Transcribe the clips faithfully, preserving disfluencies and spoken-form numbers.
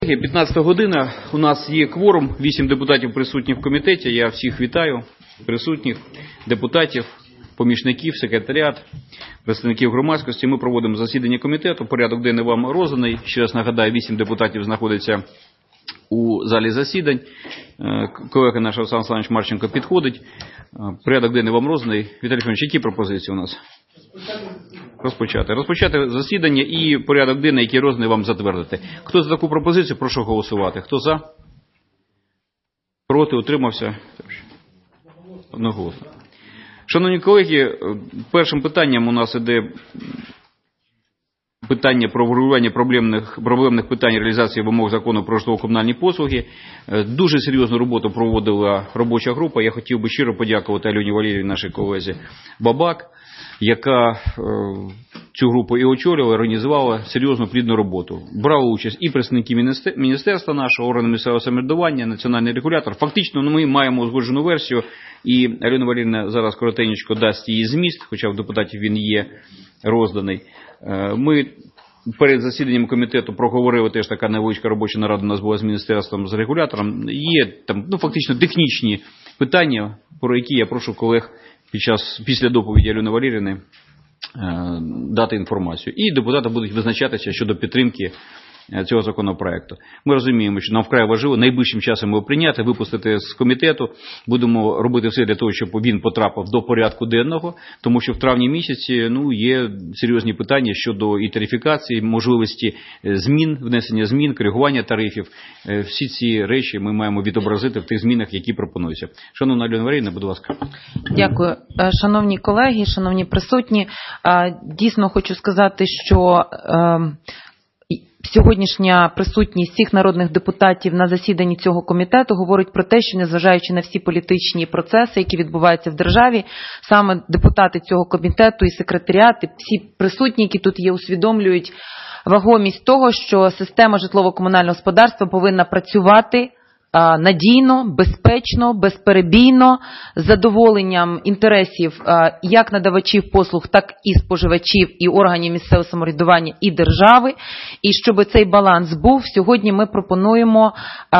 п'ятнадцята година, у нас є кворум, вісім депутатів присутні в комітеті, я всіх вітаю, присутніх депутатів, помічників, секретаріат, представників громадськості. Ми проводимо засідання комітету, порядок денний вам розданий, ще раз нагадаю, вісім депутатів знаходяться у залі засідань, колега наш Олександр Олександрович Марченко підходить, порядок денний вам розданий. Віталій Федорович, які пропозиції у нас? Розпочати. Розпочати засідання і порядок денний, який розданий, вам затвердити. Хто за таку пропозицію, прошу голосувати. Хто за? Проти, утримався? Одноголосно. Шановні колеги, першим питанням у нас іде питання про врегулювання проблемних, проблемних питань реалізації вимог закону про житлово-комунальні послуги. Дуже серйозну роботу проводила робоча група. Я хотів би щиро подякувати Альоні Валеріївні, нашій колезі Бабак, яка цю групу і очолювала, організувала серйозну плідну роботу. Брали участь і представники міністерства нашого, органу місцевого самоврядування, національний регулятор. Фактично ми маємо узгоджену версію, і Альона Валеріївна зараз коротенько дасть її зміст, хоча в депутатів він є розданий. Ми перед засіданням комітету проговорили, теж така невеличка робоча нарада у нас була з міністерством, з регулятором. Є там, ну, фактично технічні питання, про які я прошу колег під час, після доповіді Альони Валеріївни дати інформацію. І депутати будуть визначатися щодо підтримки цього законопроекту. Ми розуміємо, що нам вкрай важливо найближчим часом його прийняти, випустити з комітету. Будемо робити все для того, щоб він потрапив до порядку денного, тому що в травні місяці ну, є серйозні питання щодо і тарифікації, можливості змін, внесення змін, коригування тарифів. Всі ці речі ми маємо відобразити в тих змінах, які пропонуються. Шановна Альона Валеріївна, будь ласка. Дякую. Шановні колеги, шановні присутні, дійсно хочу сказати, що сьогоднішня присутність всіх народних депутатів на засіданні цього комітету говорить про те, що незважаючи на всі політичні процеси, які відбуваються в державі, саме депутати цього комітету і секретаріати, всі присутні, які тут є, усвідомлюють вагомість того, що система житлово-комунального господарства повинна працювати надійно, безпечно, безперебійно, з задоволенням інтересів як надавачів послуг, так і споживачів, і органів місцевого самоврядування, і держави. І щоб цей баланс був, сьогодні ми пропонуємо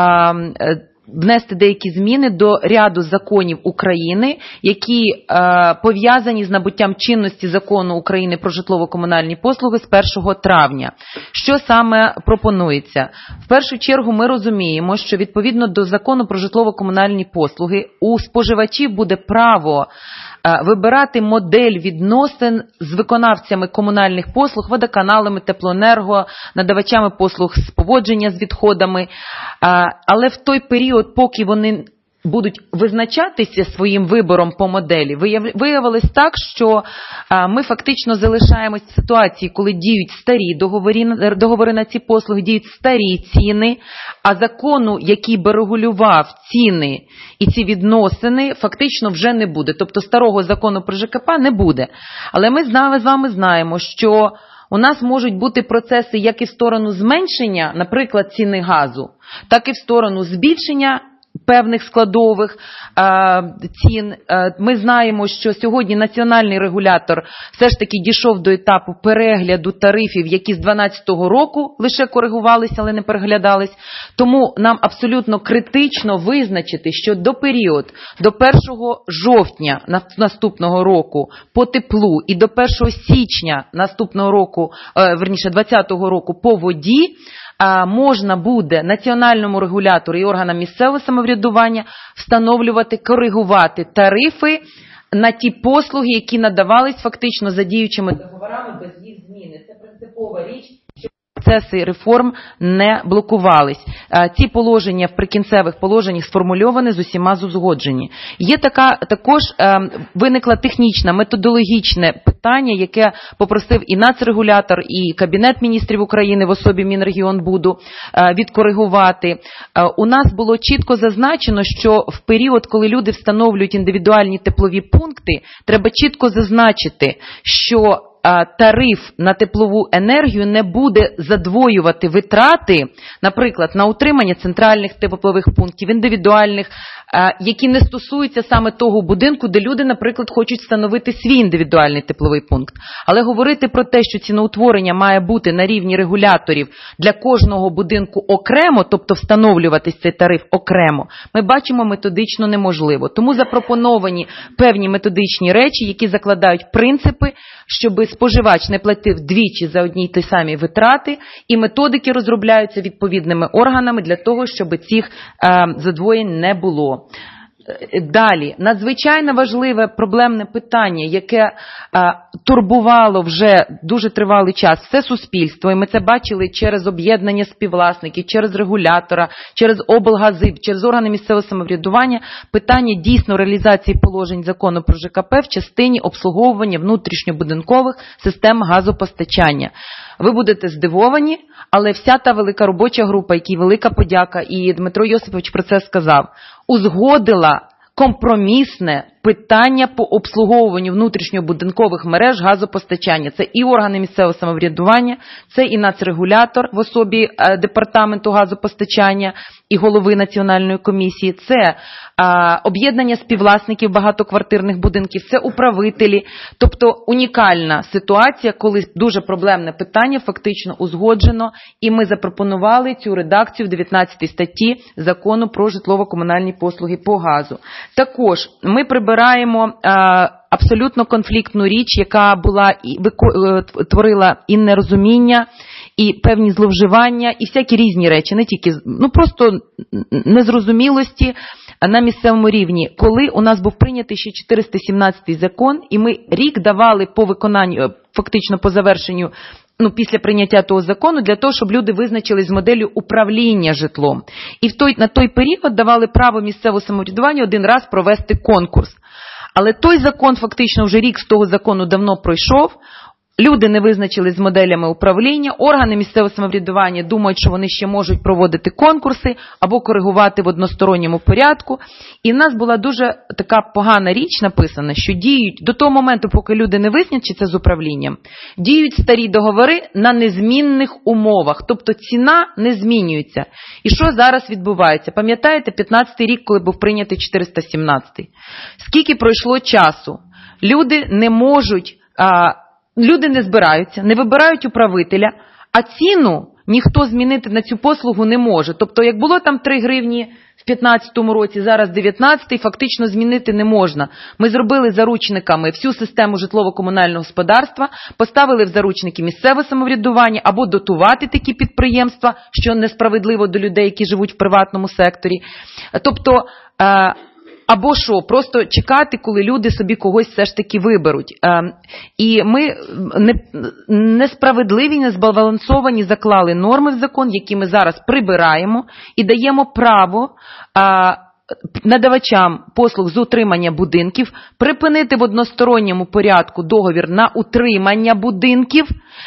внести деякі зміни до ряду законів України, які е, пов'язані з набуттям чинності закону України про житлово-комунальні послуги з першого травня. Що саме пропонується? В першу чергу ми розуміємо, що відповідно до закону про житлово-комунальні послуги у споживачів буде право вибирати модель відносин з виконавцями комунальних послуг, водоканалами, теплоенерго, надавачами послуг з поводження з відходами. Але в той період, поки вони будуть визначатися своїм вибором по моделі, виявилось так, що ми фактично залишаємось в ситуації, коли діють старі договори, договори на ці послуги, діють старі ціни, а закону, який би регулював ціни і ці відносини, фактично вже не буде. Тобто старого закону про ЖКП не буде. Але ми з вами знаємо, що у нас можуть бути процеси як і в сторону зменшення, наприклад, ціни газу, так і в сторону збільшення певних складових е, цін. Е, ми знаємо, що сьогодні національний регулятор все ж таки дійшов до етапу перегляду тарифів, які з дванадцятого року лише коригувалися, але не переглядались. Тому нам абсолютно критично визначити, що до період, до першого жовтня наступного року по теплу і до першого січня наступного року, е, верніше двадцятого року по воді, можна буде національному регулятору і органам місцевого самоврядування встановлювати, коригувати тарифи на ті послуги, які надавались фактично за діючими договорами без їх зміни. Це принципова річ, щоб процеси реформ не блокувались. Ці положення в прикінцевих положеннях сформульовані, з усіма узгоджені. Є така, також виникла технічна, методологічне питання, яке попросив і нацрегулятор, і Кабінет міністрів України в особі Мінрегіонбуду відкоригувати. У нас було чітко зазначено, що в період, коли люди встановлюють індивідуальні теплові пункти, треба чітко зазначити, що а, тариф на теплову енергію не буде задвоювати витрати, наприклад, на утримання центральних теплових пунктів, індивідуальних, а, які не стосуються саме того будинку, де люди, наприклад, хочуть встановити свій індивідуальний тепловий пункт. Але говорити про те, що ціноутворення має бути на рівні регуляторів для кожного будинку окремо, тобто встановлюватись цей тариф окремо, ми бачимо методично неможливо. Тому запропоновані певні методичні речі, які закладають принципи, щоб споживач не платив двічі за одні й ті самі витрати, і методики розробляються відповідними органами для того, щоб цих е, задвоєнь не було. Далі, надзвичайно важливе проблемне питання, яке а, турбувало вже дуже тривалий час все суспільство, і ми це бачили через об'єднання співвласників, через регулятора, через облгази, через органи місцевого самоврядування, питання дійсно реалізації положень закону про ЖКП в частині обслуговування внутрішньобудинкових систем газопостачання. Ви будете здивовані, але вся та велика робоча група, якій велика подяка, і Дмитро Йосипович про це сказав, узгодила компромісне питання по обслуговуванню внутрішньобудинкових мереж газопостачання. Це і органи місцевого самоврядування, це і нацрегулятор в особі е, департаменту газопостачання і голови національної комісії, це е, об'єднання співвласників багатоквартирних будинків, це управителі. Тобто унікальна ситуація, коли дуже проблемне питання фактично узгоджено, і ми запропонували цю редакцію в дев'ятнадцятій статті Закону про житлово-комунальні послуги по газу. Також ми прибираємо а, абсолютно конфліктну річ, яка була і вико, творила і нерозуміння, і певні зловживання, і всякі різні речі, не тільки, ну просто незрозумілості на місцевому рівні. Коли у нас був прийнятий ще чотириста сімнадцятий закон, і ми рік давали по виконанню, фактично по завершенню, ну, після прийняття того закону, для того, щоб люди визначились з моделлю управління житлом. І в той, на той період давали право місцевого самоврядування один раз провести конкурс. Але той закон, фактично, вже рік з того закону давно пройшов, люди не визначились з моделями управління, органи місцевого самоврядування думають, що вони ще можуть проводити конкурси або коригувати в односторонньому порядку. І в нас була дуже така погана річ написана, що діють до того моменту, поки люди не визначаться з управлінням, діють старі договори на незмінних умовах, тобто ціна не змінюється. І що зараз відбувається? Пам'ятаєте, п'ятнадцятий рік, коли був прийнятий чотириста сімнадцятий? Скільки пройшло часу? Люди не можуть... А, Люди не збираються, не вибирають управителя, а ціну ніхто змінити на цю послугу не може. Тобто, як було там три гривні в п'ятнадцятому році, зараз дев'ятнадцятий, фактично змінити не можна. Ми зробили заручниками всю систему житлово-комунального господарства, поставили в заручники місцеве самоврядування або дотувати такі підприємства, що несправедливо до людей, які живуть в приватному секторі. Тобто, або що, просто чекати, коли люди собі когось все ж таки виберуть. Е, і ми не, несправедливі, незбалансовані заклали норми в закон, які ми зараз прибираємо і даємо право е, надавачам послуг з утримання будинків припинити в односторонньому порядку договір на утримання будинків,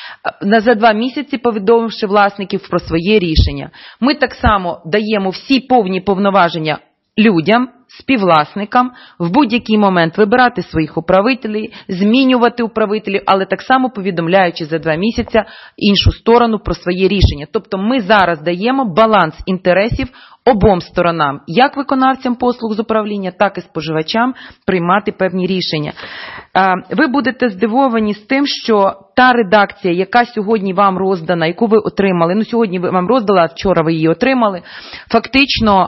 за два місяці повідомивши власників про своє рішення. Ми так само даємо всі повні повноваження людям, співвласникам в будь-який момент вибирати своїх управителів, змінювати управителів, але так само повідомляючи за два місяці іншу сторону про своє рішення. Тобто ми зараз даємо баланс інтересів обом сторонам, як виконавцям послуг з управління, так і споживачам приймати певні рішення. Ви будете здивовані з тим, що та редакція, яка сьогодні вам роздана, яку ви отримали, ну сьогодні ви вам роздала, а вчора ви її отримали, фактично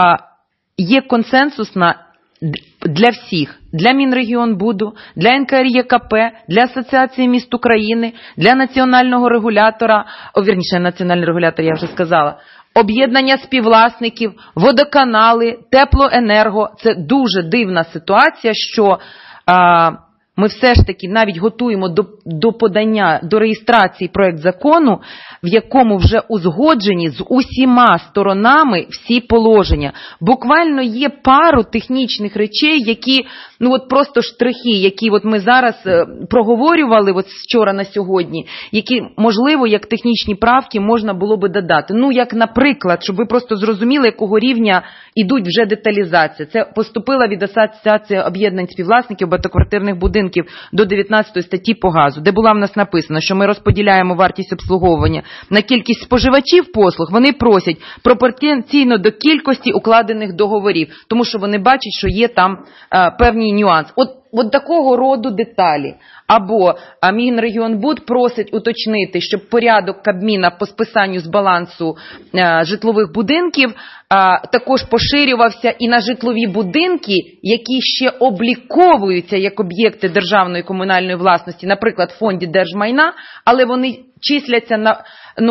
є консенсусна для всіх, для Мінрегіонбуду, для ен ка ер є ка пе, для Асоціації міст України, для національного регулятора, о, вірніше, національний регулятор, я вже сказала, об'єднання співвласників, водоканали, теплоенерго. Це дуже дивна ситуація, що а, ми все ж таки навіть готуємо до, до подання, до реєстрації проект закону в якому вже узгоджені з усіма сторонами всі положення. Буквально є пару технічних речей, які, ну от просто штрихи, які от ми зараз е, проговорювали от з вчора на сьогодні, які, можливо, як технічні правки можна було би додати. Ну, як, наприклад, щоб ви просто зрозуміли, якого рівня ідуть вже деталізація. Це поступила від Асоціації об'єднань співвласників багатоквартирних будинків до дев'ятнадцятої статті по газу, де була в нас написано, що ми розподіляємо вартість обслуговування на кількість споживачів послуг, вони просять пропорційно до кількості укладених договорів, тому що вони бачать, що є там а, певний нюанс. От, от такого роду деталі. Або а, Мінрегіонбуд просить уточнити, щоб порядок Кабміна по списанню з балансу а, житлових будинків а, також поширювався і на житлові будинки, які ще обліковуються як об'єкти державної комунальної власності, наприклад, в фонді держмайна, але вони числяться на, ну,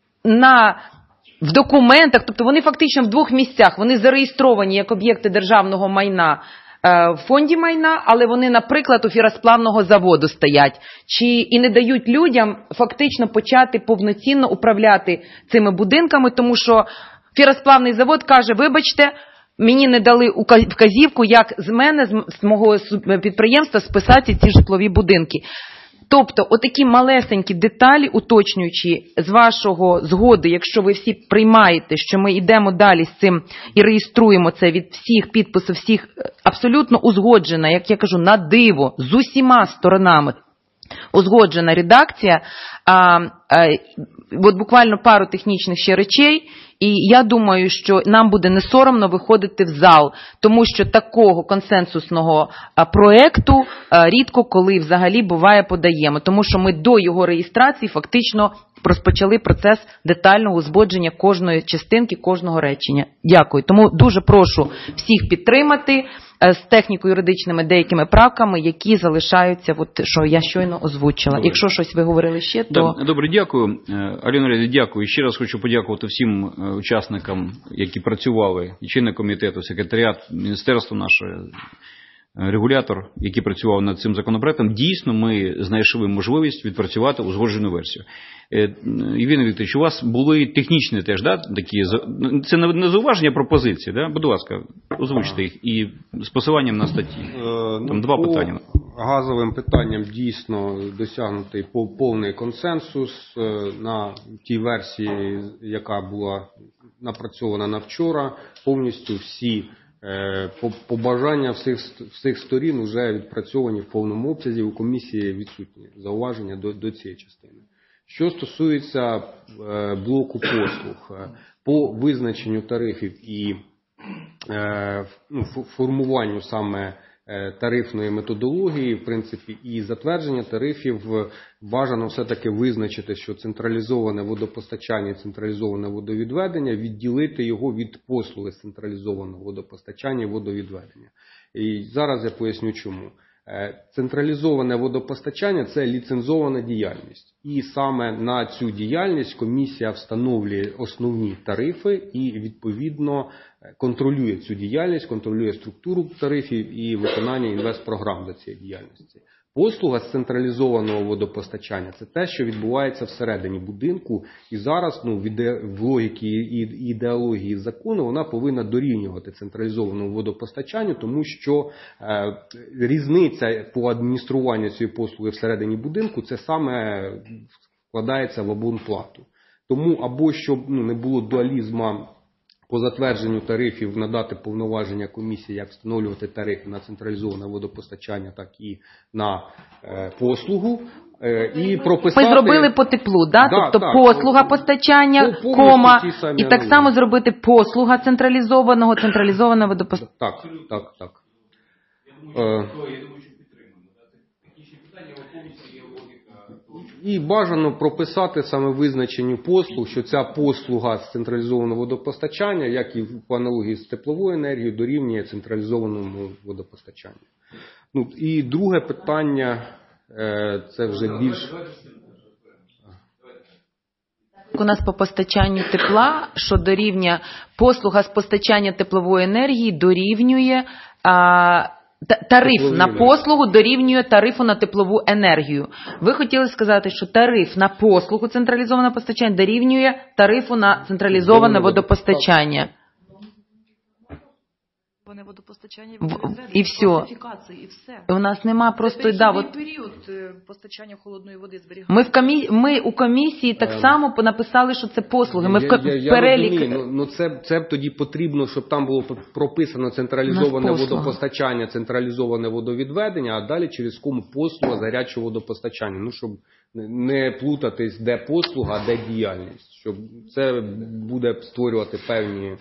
на, в документах, тобто вони фактично в двох місцях, вони зареєстровані як об'єкти державного майна в фонді майна, але вони, наприклад, у фіросплавного заводу стоять, чи і не дають людям фактично почати повноцінно управляти цими будинками, тому що фіросплавний завод каже, вибачте, мені не дали вказівку, як з мене, з мого підприємства списати ці житлові будинки. Тобто, отакі малесенькі деталі, уточнюючи з вашого згоди, якщо ви всі приймаєте, що ми йдемо далі з цим і реєструємо це від всіх підписів, всіх абсолютно узгоджена, як я кажу, на диво, з усіма сторонами узгоджена редакція, а, а, от буквально пару технічних ще речей, і я думаю, що нам буде не соромно виходити в зал, тому що такого консенсусного а, проекту а, рідко коли взагалі буває подаємо, тому що ми до його реєстрації фактично розпочали процес детального узгодження кожної частинки, кожного речення. Дякую. Тому дуже прошу всіх підтримати з техніко-юридичними деякими правками, які залишаються, от, що я щойно озвучила. Добре. Якщо щось ви говорили ще, то... Да, добре, дякую. Альона Леонідівна, дякую. Ще раз хочу подякувати всім учасникам, які працювали, і члени комітету, секретаріат, міністерство наше, регулятор, який працював над цим законопроектом. Дійсно, ми знайшли можливість відпрацювати узгоджену версію. Євгеній Вікторович, у вас були технічні теж, да, такі, це не зауваження, а пропозиції, да? Будь ласка, озвучте їх і з посиланням на статті. Там ну, два питання. Газовим питанням дійсно досягнутий повний консенсус на тій версії, яка була напрацьована на вчора. Повністю всі побажання всіх, всіх сторін вже відпрацьовані в повному обсязі. У комісії відсутні зауваження до, до цієї частини. Що стосується блоку послуг, по визначенню тарифів і ну, формуванню саме тарифної методології, в принципі, і затвердження тарифів, бажано все-таки визначити, що централізоване водопостачання, централізоване водовідведення, відділити його від послуги централізованого водопостачання і водовідведення. І зараз я поясню чому. Централізоване водопостачання – це ліцензована діяльність. І саме на цю діяльність комісія встановлює основні тарифи і, відповідно, контролює цю діяльність, контролює структуру тарифів і виконання інвестпрограм для цієї діяльності. Послуга з централізованого водопостачання – це те, що відбувається всередині будинку, і зараз ну, в логіці і ідеології закону вона повинна дорівнювати централізованому водопостачанню, тому що е, різниця по адмініструванню цієї послуги всередині будинку – це саме вкладається в абонплату. Тому або щоб ну, не було дуалізму по затвердженню тарифів, надати повноваження комісії, як встановлювати тарифи на централізоване водопостачання, так і на е, послугу. Е, і прописати... Ми зробили по теплу, да? Да, тобто так, послуга постачання, по, кома, і так само зробити послуга централізованого, централізованого водопостачання. Так, так, так. Е, І бажано прописати саме визначенню послуг, що ця послуга з централізованого водопостачання, як і по аналогії з тепловою енергією, дорівнює централізованому водопостачанню. Ну, і друге питання, це вже більш... У нас по постачанню тепла, що дорівнює послуга з постачання теплової енергії, дорівнює а, Тариф Теплові на енергії. послугу дорівнює тарифу на теплову енергію. Ви хотіли сказати, що тариф на послугу централізоване постачання дорівнює тарифу на централізоване водопостачання. Водопостачання В- і все. класифікації, і все. У нас нема просто да, от, період е, постачання холодної води зберігання. ми в комі... ми у комісії так Ем. само написали, що це послуги. Ми в, Я- ко- я- в я перелік. розумію, ну, ну це, це тоді потрібно, щоб там було прописано централізоване У нас послуга. водопостачання, централізоване водовідведення, а далі через кому послуга з гарячого водопостачання. Ну, щоб не плутатись, де послуга, а де діяльність. Щоб це буде створювати певні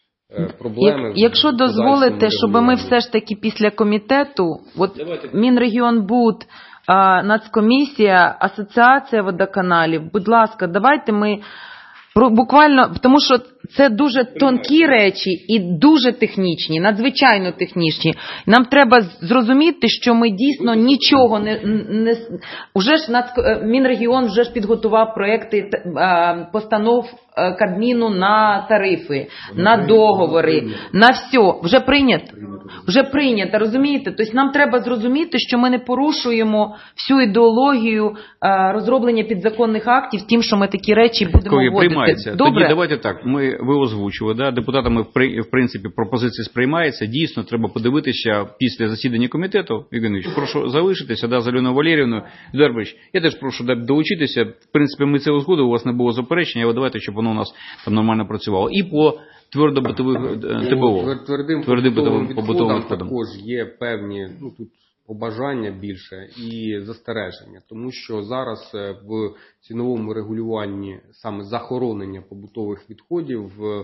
е, проблеми. Як, в якщо подальшому дозволите, щоб ми регулюванні. все ж таки після комітету, от Давайте. Мінрегіонбуд, а, Нацкомісія, Асоціація водоканалів, будь ласка, давайте ми про- буквально, тому що це дуже тонкі речі і дуже технічні, надзвичайно технічні. Нам треба зрозуміти, що ми дійсно нічого не... не уже ж Нацко- Мінрегіон вже ж підготував проекти е, постанов е, Кабміну на тарифи, на договори, на все. Вже прийнято. Вже прийнято, розумієте? Тобто нам треба зрозуміти, що ми не порушуємо всю ідеологію е, розроблення підзаконних актів тим, що ми такі речі будемо Коли вводити. приймається. Добре? Тоді давайте так, ми, ви озвучили, да, депутатами в, при- в принципі пропозиції сприймається. Дійсно, треба подивитися після засідання комітету. Євгенович, прошу залишитися, да, з Альоною Валеріївною. Едуардович, я теж прошу да, долучитися. В принципі, ми це узгодили, у вас не було заперечення, але давайте, щоб воно у нас там нормально працювало. І по твердобутових ТБО. Твер- Твердим Твердим побутовим побутовим- побутовим відходам відходам. також є певні, ну тут побажання більше і застереження, тому що зараз е, в ціновому регулюванні саме захоронення побутових відходів е,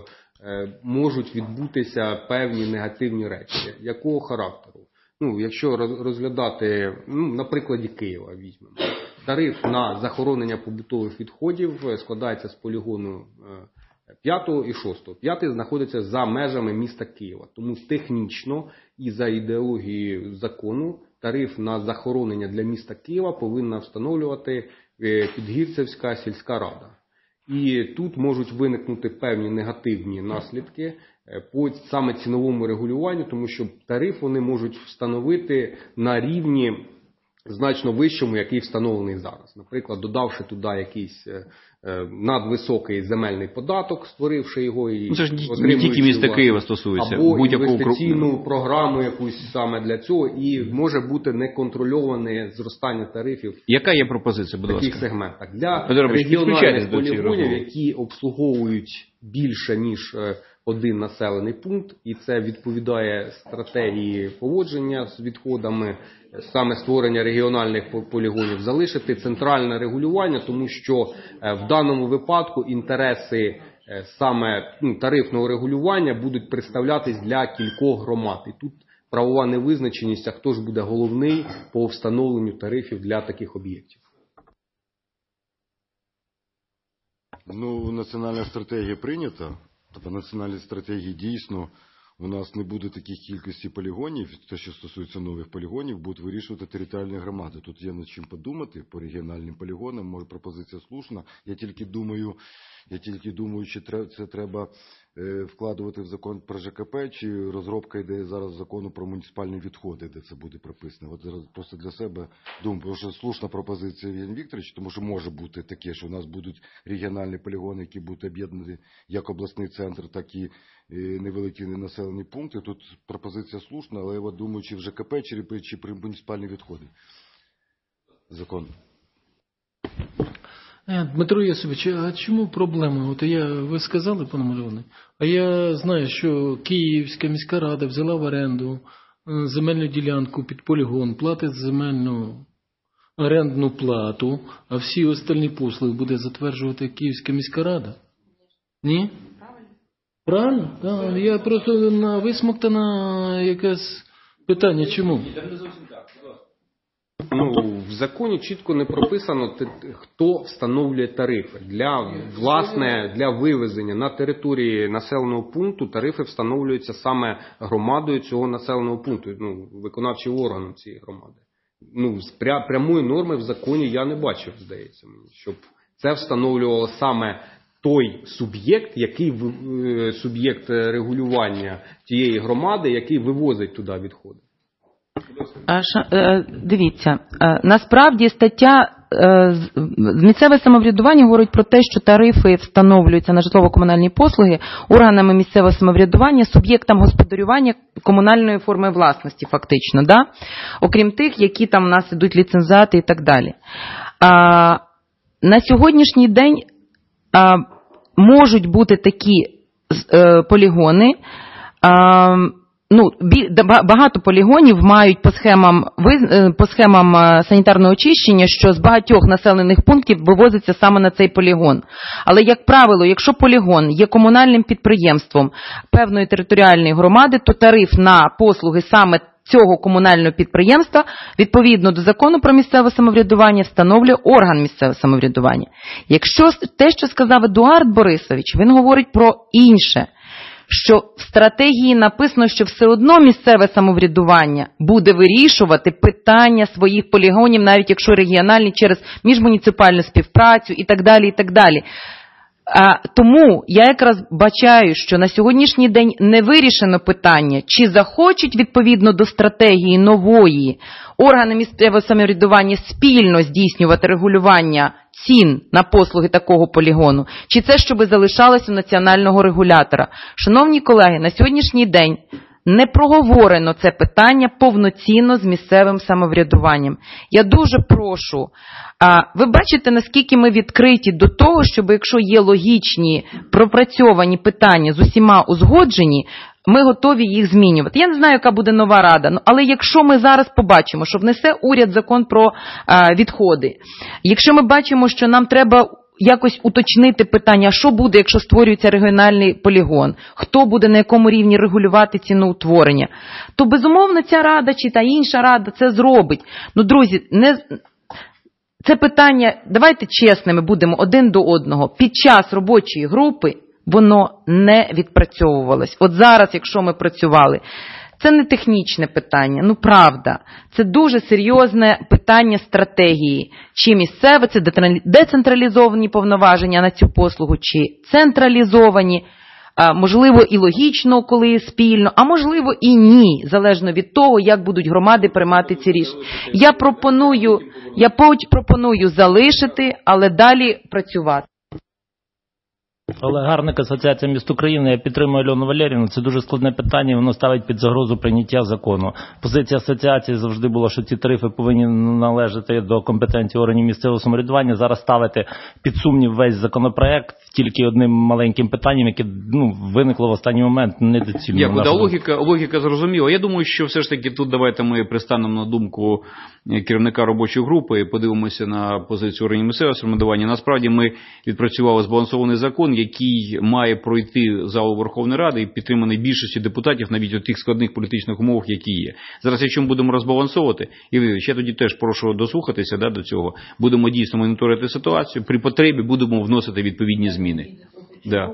можуть відбутися певні негативні речі. Якого характеру? Ну, якщо роз- розглядати, ну, на прикладі Києва візьмемо. Тариф на захоронення побутових відходів е, складається з полігону е, п'ятого і шостого. П'ятий знаходиться за межами міста Києва. Тому технічно і за ідеологією закону тариф на захоронення для міста Києва повинна встановлювати е, Підгірцевська сільська рада. І тут можуть виникнути певні негативні наслідки е, по саме ціновому регулюванню, тому що тариф вони можуть встановити на рівні значно вищому, який встановлений зараз. Наприклад, додавши туди якийсь е, е, надвисокий земельний податок, створивши його і Ну, це ж не отримуючи, тільки міста власне, Києва стосується. або Будь-якого інвестиційну програму якусь саме для цього, і може бути неконтрольоване зростання тарифів Яка є пропозиція, в будь таких ласка? сегментах. Для Федорович, регіональних підключайтесь до цієї полігонів, розмови. які обслуговують більше, ніж е, один населений пункт, і це відповідає стратегії поводження з відходами, саме створення регіональних по- полігонів, залишити центральне регулювання, тому що е, в даному випадку інтереси е, саме ну, тарифного регулювання будуть представлятись для кількох громад. І тут правова невизначеність, а хто ж буде головний по встановленню тарифів для таких об'єктів. Ну, національна стратегія прийнята. По національній стратегії дійсно у нас не буде таких кількості полігонів. Те, що стосується нових полігонів, будуть вирішувати територіальні громади. Тут є над чим подумати по регіональним полігонам. Може, пропозиція слушна. Я тільки думаю, я тільки думаю, чи це треба е, вкладувати в закон про ЖКП, чи розробка йде зараз закону про муніципальні відходи, де це буде прописано. От зараз просто для себе думаю, тому що слушна пропозиція Євген Вікторович, тому що може бути таке, що у нас будуть регіональні полігони, які будуть об'єднані як обласний центр, так і е, невеликі населені пункти. Тут пропозиція слушна, але я думаю, чи в ЖКП, чи, при- чи при муніципальні відходи. Закон. Е, Дмитро Йосипович, а чому проблема? От я, ви сказали, пане Мальоне, а я знаю, що Київська міська рада взяла в оренду е, земельну ділянку під полігон, платить земельну орендну плату, а всі остальні послуги буде затверджувати Київська міська рада? Ні? Правильно? Так, я просто на висмоктана якесь питання, чому? Ну, в законі чітко не прописано, те- хто встановлює тарифи. Для, власне, для вивезення на території населеного пункту тарифи встановлюються саме громадою цього населеного пункту, ну, виконавчим органом цієї громади. Ну, з пря- прямої норми в законі я не бачив, здається мені, щоб це встановлювало саме той суб'єкт, який ви- е, суб'єкт регулювання тієї громади, який вивозить туди відходи. А, ша- е, Дивіться, е, насправді стаття е, з- місцеве самоврядування говорить про те, що тарифи встановлюються на житлово-комунальні послуги органами місцевого самоврядування, суб'єктам господарювання комунальної форми власності, фактично, да? Окрім тих, які там у нас ідуть ліцензіати і так далі. А, на сьогоднішній день а, можуть бути такі е, полігони, а, ну, багато полігонів мають по схемам, по схемам санітарного очищення, що з багатьох населених пунктів вивозиться саме на цей полігон. Але, як правило, якщо полігон є комунальним підприємством певної територіальної громади, то тариф на послуги саме цього комунального підприємства, відповідно до закону про місцеве самоврядування, встановлює орган місцевого самоврядування. Якщо те, що сказав Едуард Борисович, він говорить про інше, що в стратегії написано, що все одно місцеве самоврядування буде вирішувати питання своїх полігонів, навіть якщо регіональні, через міжмуніципальну співпрацю і так далі, і так далі. А, тому я якраз бачаю, що на сьогоднішній день не вирішено питання, чи захочуть відповідно до стратегії нової органи місцевого самоврядування спільно здійснювати регулювання цін на послуги такого полігону, чи це, щоб залишалось у національного регулятора. Шановні колеги, на сьогоднішній день не проговорено це питання повноцінно з місцевим самоврядуванням. Я дуже прошу, а, ви бачите, наскільки ми відкриті до того, щоб якщо є логічні, пропрацьовані питання з усіма узгоджені, ми готові їх змінювати. Я не знаю, яка буде нова рада, але якщо ми зараз побачимо, що внесе уряд закон про а, відходи, якщо ми бачимо, що нам треба якось уточнити питання, що буде, якщо створюється регіональний полігон, хто буде на якому рівні регулювати ціноутворення, то, безумовно, ця рада чи та інша рада це зробить. Ну, друзі, не... це питання, давайте чесними будемо один до одного. Під час робочої групи воно не відпрацьовувалось. От зараз, якщо ми працювали, це не технічне питання, ну правда. Це дуже серйозне питання стратегії. Чи місцеве, це децентралізовані повноваження на цю послугу, чи централізовані, а, можливо і логічно, коли спільно, а можливо і ні, залежно від того, як будуть громади приймати ці рішення. Я пропоную, я пропоную залишити, але далі працювати. Олег Гарник, Асоціація міст України. Я підтримую Альону Валеріївну. Це дуже складне питання, і воно ставить під загрозу прийняття закону. Позиція асоціації завжди була, що ці тарифи повинні належати до компетенції органів місцевого самоврядування. Зараз ставити під сумнів весь законопроект тільки одним маленьким питанням, яке ну, виникло в останній момент, недоцільно. Дякую. Да, логіка, логіка зрозуміла. Я думаю, що все ж таки тут давайте ми пристанемо на думку керівника робочої групи і подивимося на позицію органів місцевого самоврядування. Насправді ми відпрацювали збалансований закон, який має пройти залу Верховної Ради і підтриманий більшістю депутатів навіть у тих складних політичних умовах, які є. Зараз, якщо ми будемо розбалансовувати, і ви, я тоді теж прошу дослухатися да, до цього, будемо дійсно моніторити ситуацію, при потребі будемо вносити відповідні зміни. Да.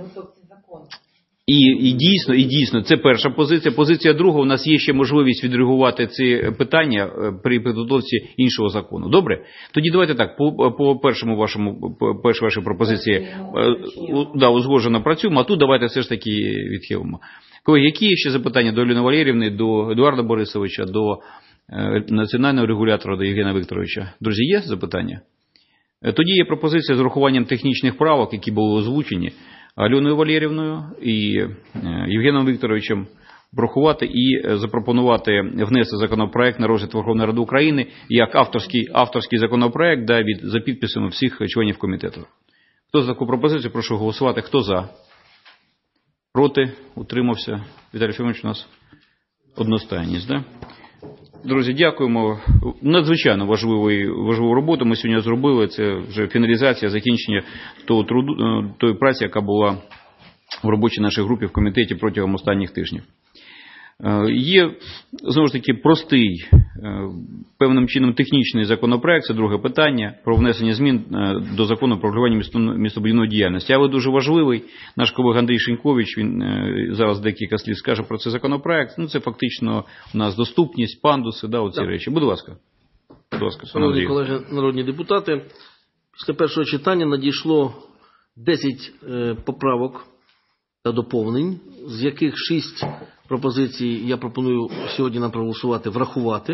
І, і дійсно, і дійсно, це перша позиція. Позиція друга, у нас є ще можливість відреагувати ці питання при підготовці іншого закону. Добре? Тоді давайте так, по, по першому вашому, по першій вашій пропозиції, да, узгоджено працюємо, а тут давайте все ж таки відхилимо. Колеги, які є ще запитання до Альони Валеріївни, до Едуарда Борисовича, до е, національного регулятора, до Євгена Вікторовича? Друзі, є запитання? Тоді є пропозиція з урахуванням технічних правок, які були озвучені Альоною Валеріївною і Євгеном Вікторовичем, врахувати і запропонувати внести законопроект на розгляд Верховної Ради України як авторський, авторський законопроект да, від, за підписами всіх членів комітету. Хто за таку пропозицію, прошу голосувати. Хто за? Проти? Утримався? Віталій Федорович, у нас одностайність, да? Друзі, дякуємо. Надзвичайно важливу, важливу роботу ми сьогодні зробили. Це вже фіналізація, закінчення того труду, тої праці, яка була в робочій нашій групі в комітеті протягом останніх тижнів. Є, знову ж таки, простий, певним чином технічний законопроект, це друге питання, про внесення змін до закону про регулювання містобудівної діяльності. Але дуже важливий, наш колега Андрій Шинькович, він зараз декілька слів скаже про цей законопроект. Ну, це фактично у нас доступність, пандуси, да, оці речі. Будь ласка. Будь ласка, шановні колеги народні депутати, після першого читання надійшло десять поправок та доповнень з яких шість пропозицій я пропоную сьогодні нам проголосувати, врахувати,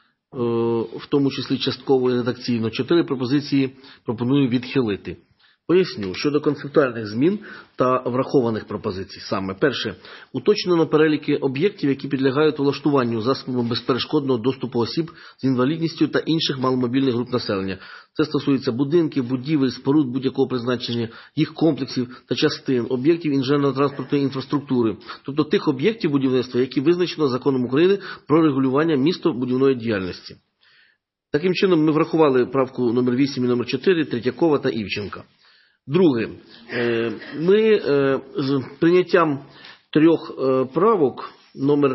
в тому числі частково і редакційно. Чотири пропозиції пропоную відхилити. Поясню, щодо концептуальних змін та врахованих пропозицій. Саме перше, уточнено переліки об'єктів, які підлягають влаштуванню засобами безперешкодного доступу осіб з інвалідністю та інших маломобільних груп населення. Це стосується будинків, будівель, споруд будь-якого призначення, їх комплексів та частин, об'єктів інженерно-транспортної інфраструктури, тобто тих об'єктів будівництва, які визначено Законом України про регулювання містобудівної діяльності. Таким чином, ми врахували правку номер вісім і номер чотири Третьякова та Івченка. Друге, ми з прийняттям трьох правок номер,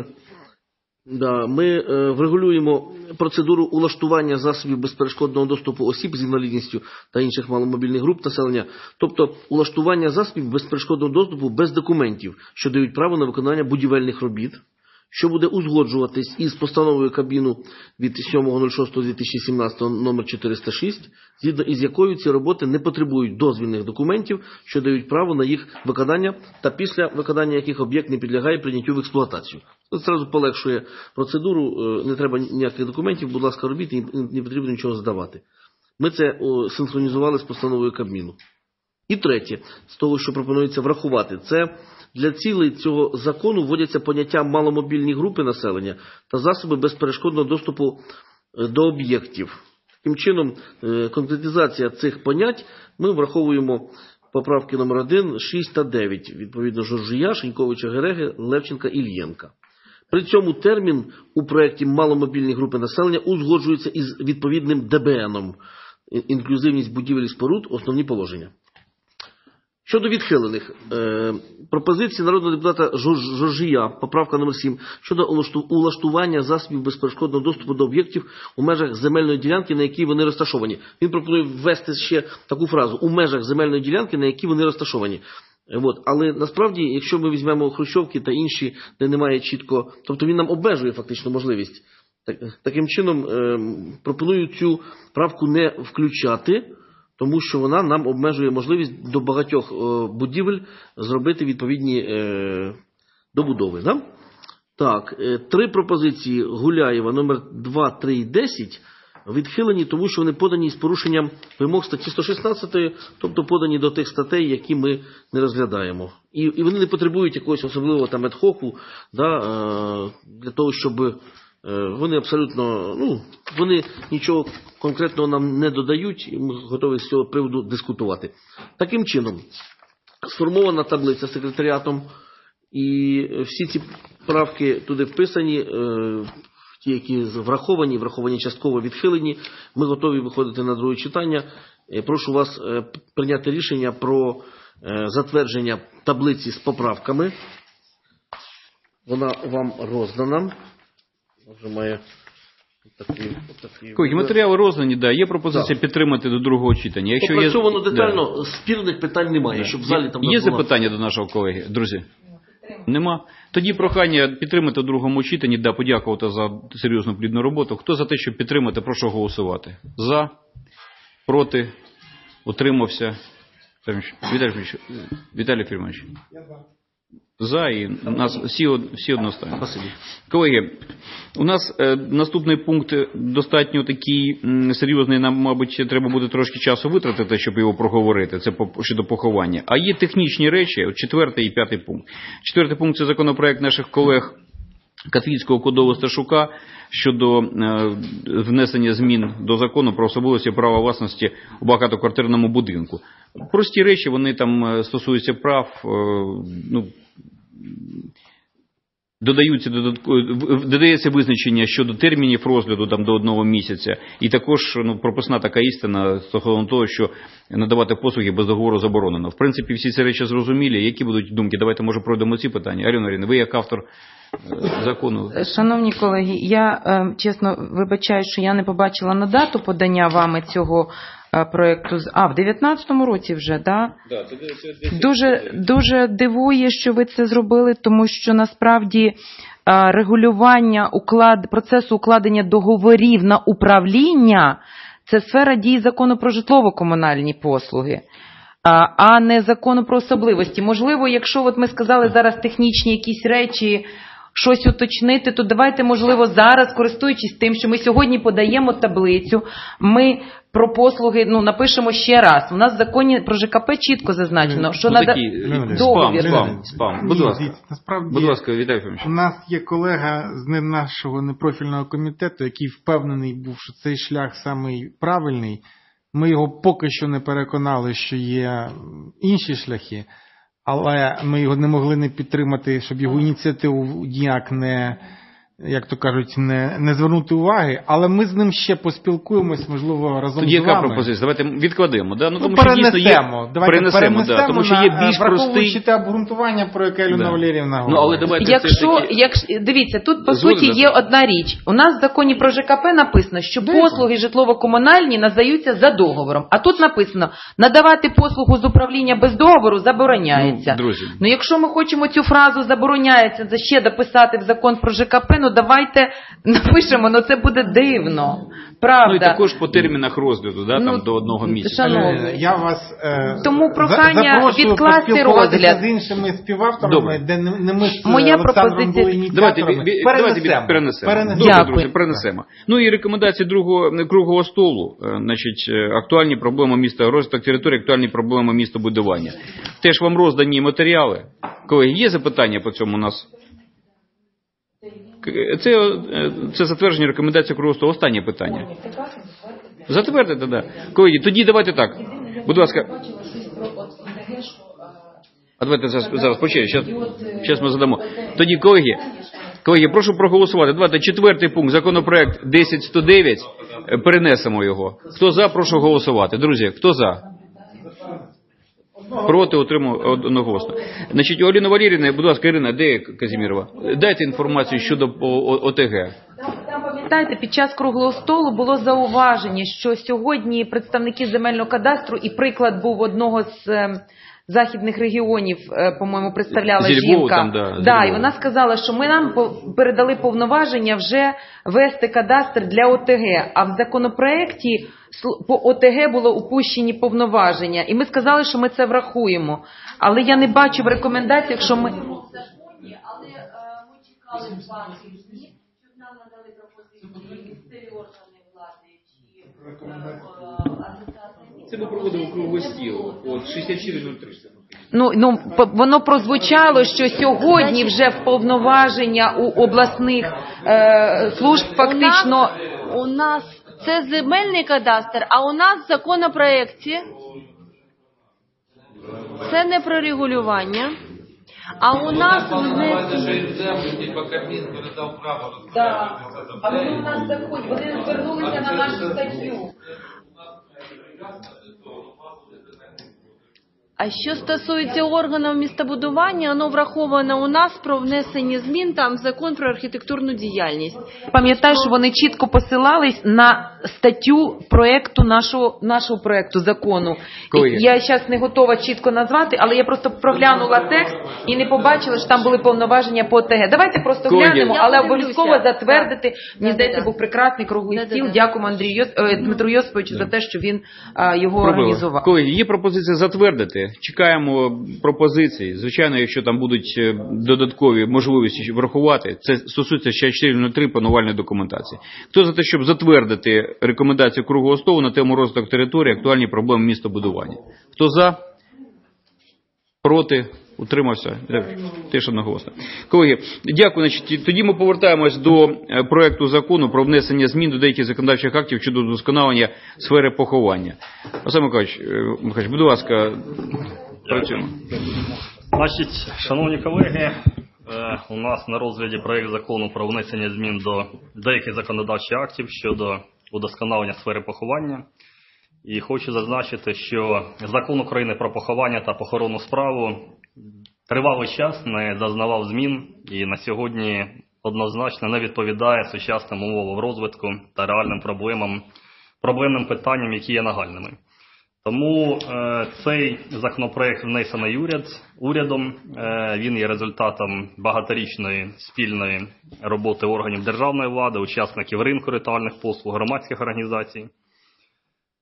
да, ми врегулюємо процедуру улаштування засобів безперешкодного доступу осіб з інвалідністю та інших маломобільних груп населення, тобто улаштування засобів безперешкодного доступу без документів, що дають право на виконання будівельних робіт, що буде узгоджуватись із постановою Кабміну від сьомого шостого дві тисячі сімнадцятого номер чотириста шість, згідно із якою ці роботи не потребують дозвільних документів, що дають право на їх виконання, та після виконання яких об'єкт не підлягає прийняттю в експлуатацію. Це одразу полегшує процедуру, не треба ніяких документів, будь ласка, робіть, і не потрібно нічого здавати. Ми це синхронізували з постановою Кабміну. І третє, з того, що пропонується врахувати, це для цілей цього закону вводяться поняття маломобільні групи населення та засоби безперешкодного доступу до об'єктів. Таким чином, конкретизація цих понять ми враховуємо поправки номер один, шість та дев'ять, відповідно Журжія, Шиньковича, Гереги, Левченка, Ільєнка. При цьому термін у проєкті маломобільні групи населення узгоджується із відповідним де бе еном. Інклюзивність будівель і споруд, основні положення. Щодо відхилених, е, пропозиції народного депутата Журжія, поправка номер сім, щодо улаштування засобів безперешкодного доступу до об'єктів у межах земельної ділянки, на якій вони розташовані. Він пропонує ввести ще таку фразу «у межах земельної ділянки, на якій вони розташовані». От. Але насправді, якщо ми візьмемо хрущовки та інші, де немає чітко, тобто він нам обмежує фактично можливість. Так, таким чином, е, пропоную цю правку не включати, тому що вона нам обмежує можливість до багатьох е, будівель зробити відповідні е, добудови. Да? Так, е, три пропозиції Гуляєва, номер два, три і десять, відхилені, тому що вони подані з порушенням вимог статті сто шістнадцять, тобто подані до тих статей, які ми не розглядаємо. І, і вони не потребують якогось особливого там ед-хоку, да, е, для того, щоб... Вони абсолютно, ну, вони нічого конкретного нам не додають, і ми готові з цього приводу дискутувати. Таким чином, сформована таблиця секретаріатом, і всі ці правки туди вписані, ті, які враховані, враховані частково, відхилені. Ми готові виходити на друге читання. Прошу вас прийняти рішення про затвердження таблиці з поправками. Вона вам роздана. Вже має такий, такий... Колеги, матеріали роздані, да, є пропозиція да. підтримати до другого читання. Якщо Попрацьовано є... детально, да. спірних питань немає, да. щоб в залі там... Є запитання до нашого колеги, друзі? Нема? Тоді прохання підтримати в другому читанні, да, подякувати за серйозну плідну роботу. Хто за те, щоб підтримати, прошу голосувати. За, проти, утримався. Віталій Фільмович, Віталій Фільмович. За, і у нас всі, всі одностайно. Колеги, у нас е, наступний пункт достатньо такий м, серйозний, нам, мабуть, треба буде трошки часу витратити, щоб його проговорити, це по, щодо поховання. А є технічні речі, от четвертий і п'ятий пункт. Четвертий пункт – це законопроект наших колег Катвіцького, Кодола, Сташука щодо е, внесення змін до закону про особливості права власності у багатоквартирному будинку. Прості речі, вони там стосуються прав, е, ну, Додаються, додається визначення щодо термінів розгляду там, до одного місяця. І також ну, прописна така істина стосовно того, що надавати послуги без договору заборонено. В принципі, всі ці речі зрозумілі. Які будуть думки? Давайте, може, пройдемо ці питання. Альона Ірина, ви як автор закону. Шановні колеги, я чесно вибачаю, що я не побачила на дату подання вами цього проєкту. А, в дев'ятнадцятому році вже, да? Да, це, це, це, дуже, дуже дивує, що ви це зробили, тому що насправді регулювання уклад, процесу укладення договорів на управління – це сфера дії закону про житлово-комунальні послуги. а, а не закону про особливості. Можливо, якщо от ми сказали зараз технічні якісь речі, щось уточнити, то давайте, можливо, зараз, користуючись тим, що ми сьогодні подаємо таблицю, ми про послуги, ну, напишемо ще раз. У нас в законі про ЖКП чітко зазначено, що Ну, надо такі, договір. Спам, спам, спам. Будь ласка. Дивіться, насправді, Будь ласка, Віталій Федорович. у нас є колега з не нашого непрофільного комітету, який впевнений був, що цей шлях самий правильний. Ми його поки що не переконали, що є інші шляхи, але ми його не могли не підтримати, щоб його ініціативу ніяк не, як то кажуть, не, не звернути уваги. Але ми з ним ще поспілкуємось, можливо, разом Тоді з яка вами. пропозиція? Давайте відкладемо. Да? Ну, Ну, тому що дійсно перенесемо. є... Давайте перенесемо, перенесемо, да, тому що є більш враховуючи простий... те обґрунтування, про яке Альона Да. Валеріївна говорила. Ну, але давайте все ж Якщо, таки... якщо, дивіться, тут по Згоден, суті да. є одна річ. У нас в законі про ЖКП написано, що Дивно. послуги житлово-комунальні надаються за договором. А тут написано, надавати послугу з управління без договору забороняється. Ну, друзі. Ну, якщо ми хочемо цю фразу забороняється за ще дописати в закон про ЖКП, ну давайте напишемо, ну це буде дивно. Правда. Ну і також по термінах розгляду, да, там Ну, до одного місяця. шановні. Е, Я вас е, Тому прохання за- запрошую відкласти поспілкуватися розгляд. з іншими співавторами, Добре. де не, не ми з Моя Олександром пропозиція- були ініціаторами. Давайте, бі- бі- давайте бі- перенесемо. Перенесемо. Добре, Дякую. друзі, перенесемо. Ну і рекомендації другого круглого столу. Е, Значить, е, актуальні проблеми міста, розвиток території, актуальні проблеми містобудування. Теж вам роздані матеріали. Колеги, є запитання по цьому у нас? К- Це, е, це затвердження рекомендацій круглого столу. Останнє питання. Затвердите, так. Да. Колеги, тоді давайте так. Будь ласка. А давайте зараз, зараз почекайте, зараз, зараз ми задамо. Тоді, колеги, колеги, прошу проголосувати. Давайте четвертий пункт, законопроект десять сто дев'ять, е, перенесемо його. Хто за, прошу голосувати. Друзі, хто за? Проти, утримав одноголосно. Значить, у Аліни Валеріївни, будь ласка, Ірина, де Казімірова? Дайте інформацію щодо о- ОТГ. Там, пам'ятаєте, під час круглого столу було зауваження, що сьогодні представники земельного кадастру, і приклад був одного з е, західних регіонів, е, по-моєму, представляла Зі Львова жінка. там, да, з да, і Львова. вона сказала, що ми нам по- передали повноваження вже вести кадастр для ОТГ, а в законопроекті сл- по ОТГ було упущені повноваження. І ми сказали, що ми це врахуємо. Але я не бачу в рекомендаціях, що ми... Але е, ми чекали два тижні, щоб нам надали пропозиції місцеві органи влади чи е, адміністрації. Це ми проводимо круглий стіл. От шістдесят чотири нуль три. Ну, ну, п- воно прозвучало, що сьогодні вже в повноваження у обласних е, служб фактично... У нас, у нас це земельний кадастр, а у нас в законопроекті це не про регулювання, а у нас внесені... Да. А вони у нас заходять, вони звернулися на нашу статтю. А що стосується органів містобудування, воно враховано у нас про внесення змін там в закон про архітектурну діяльність. Пам'ятаю, що вони чітко посилались на статтю проекту нашого, нашого проекту закону. Колеги. І я зараз не готова чітко назвати, але я просто проглянула текст і не побачила, що там були повноваження по ОТГ. Давайте просто Колеги. глянемо, Я але подивлюся. обов'язково затвердити. Да. Мені Да, здається, да, був прекрасний круглий Да, да, стіл. да. Дякуємо Андрію Йос- е, Дмитру Йосиповичу за те, що він а, його організував. Колеги, є пропозиція затвердити. Чекаємо пропозиції. Звичайно, якщо там будуть е, додаткові можливості врахувати, це стосується ще чотири нуль три планувальної документації. Хто за те, щоб затвердити рекомендацію круглого столу на тему розвиток території, актуальні проблеми містобудування? Хто за? Проти? Утримався? Теж одноголосно. Колеги, дякую. Значить, тоді ми повертаємось до е, проекту закону про внесення змін до деяких законодавчих актів щодо вдосконалення сфери поховання. Олександр Миколаївич, е, Михайлович, будь ласка, працюємо. Значить, шановні колеги, е, у нас на розгляді проект закону про внесення змін до деяких законодавчих актів щодо удосконалення сфери поховання. І хочу зазначити, що Закон України про поховання та похоронну справу тривалий час не зазнавав змін і на сьогодні однозначно не відповідає сучасним умовам розвитку та реальним проблемам, проблемним питанням, які є нагальними. Тому е, цей законопроект внесений уряд, урядом, е, він є результатом багаторічної спільної роботи органів державної влади, учасників ринку ритуальних послуг, громадських організацій.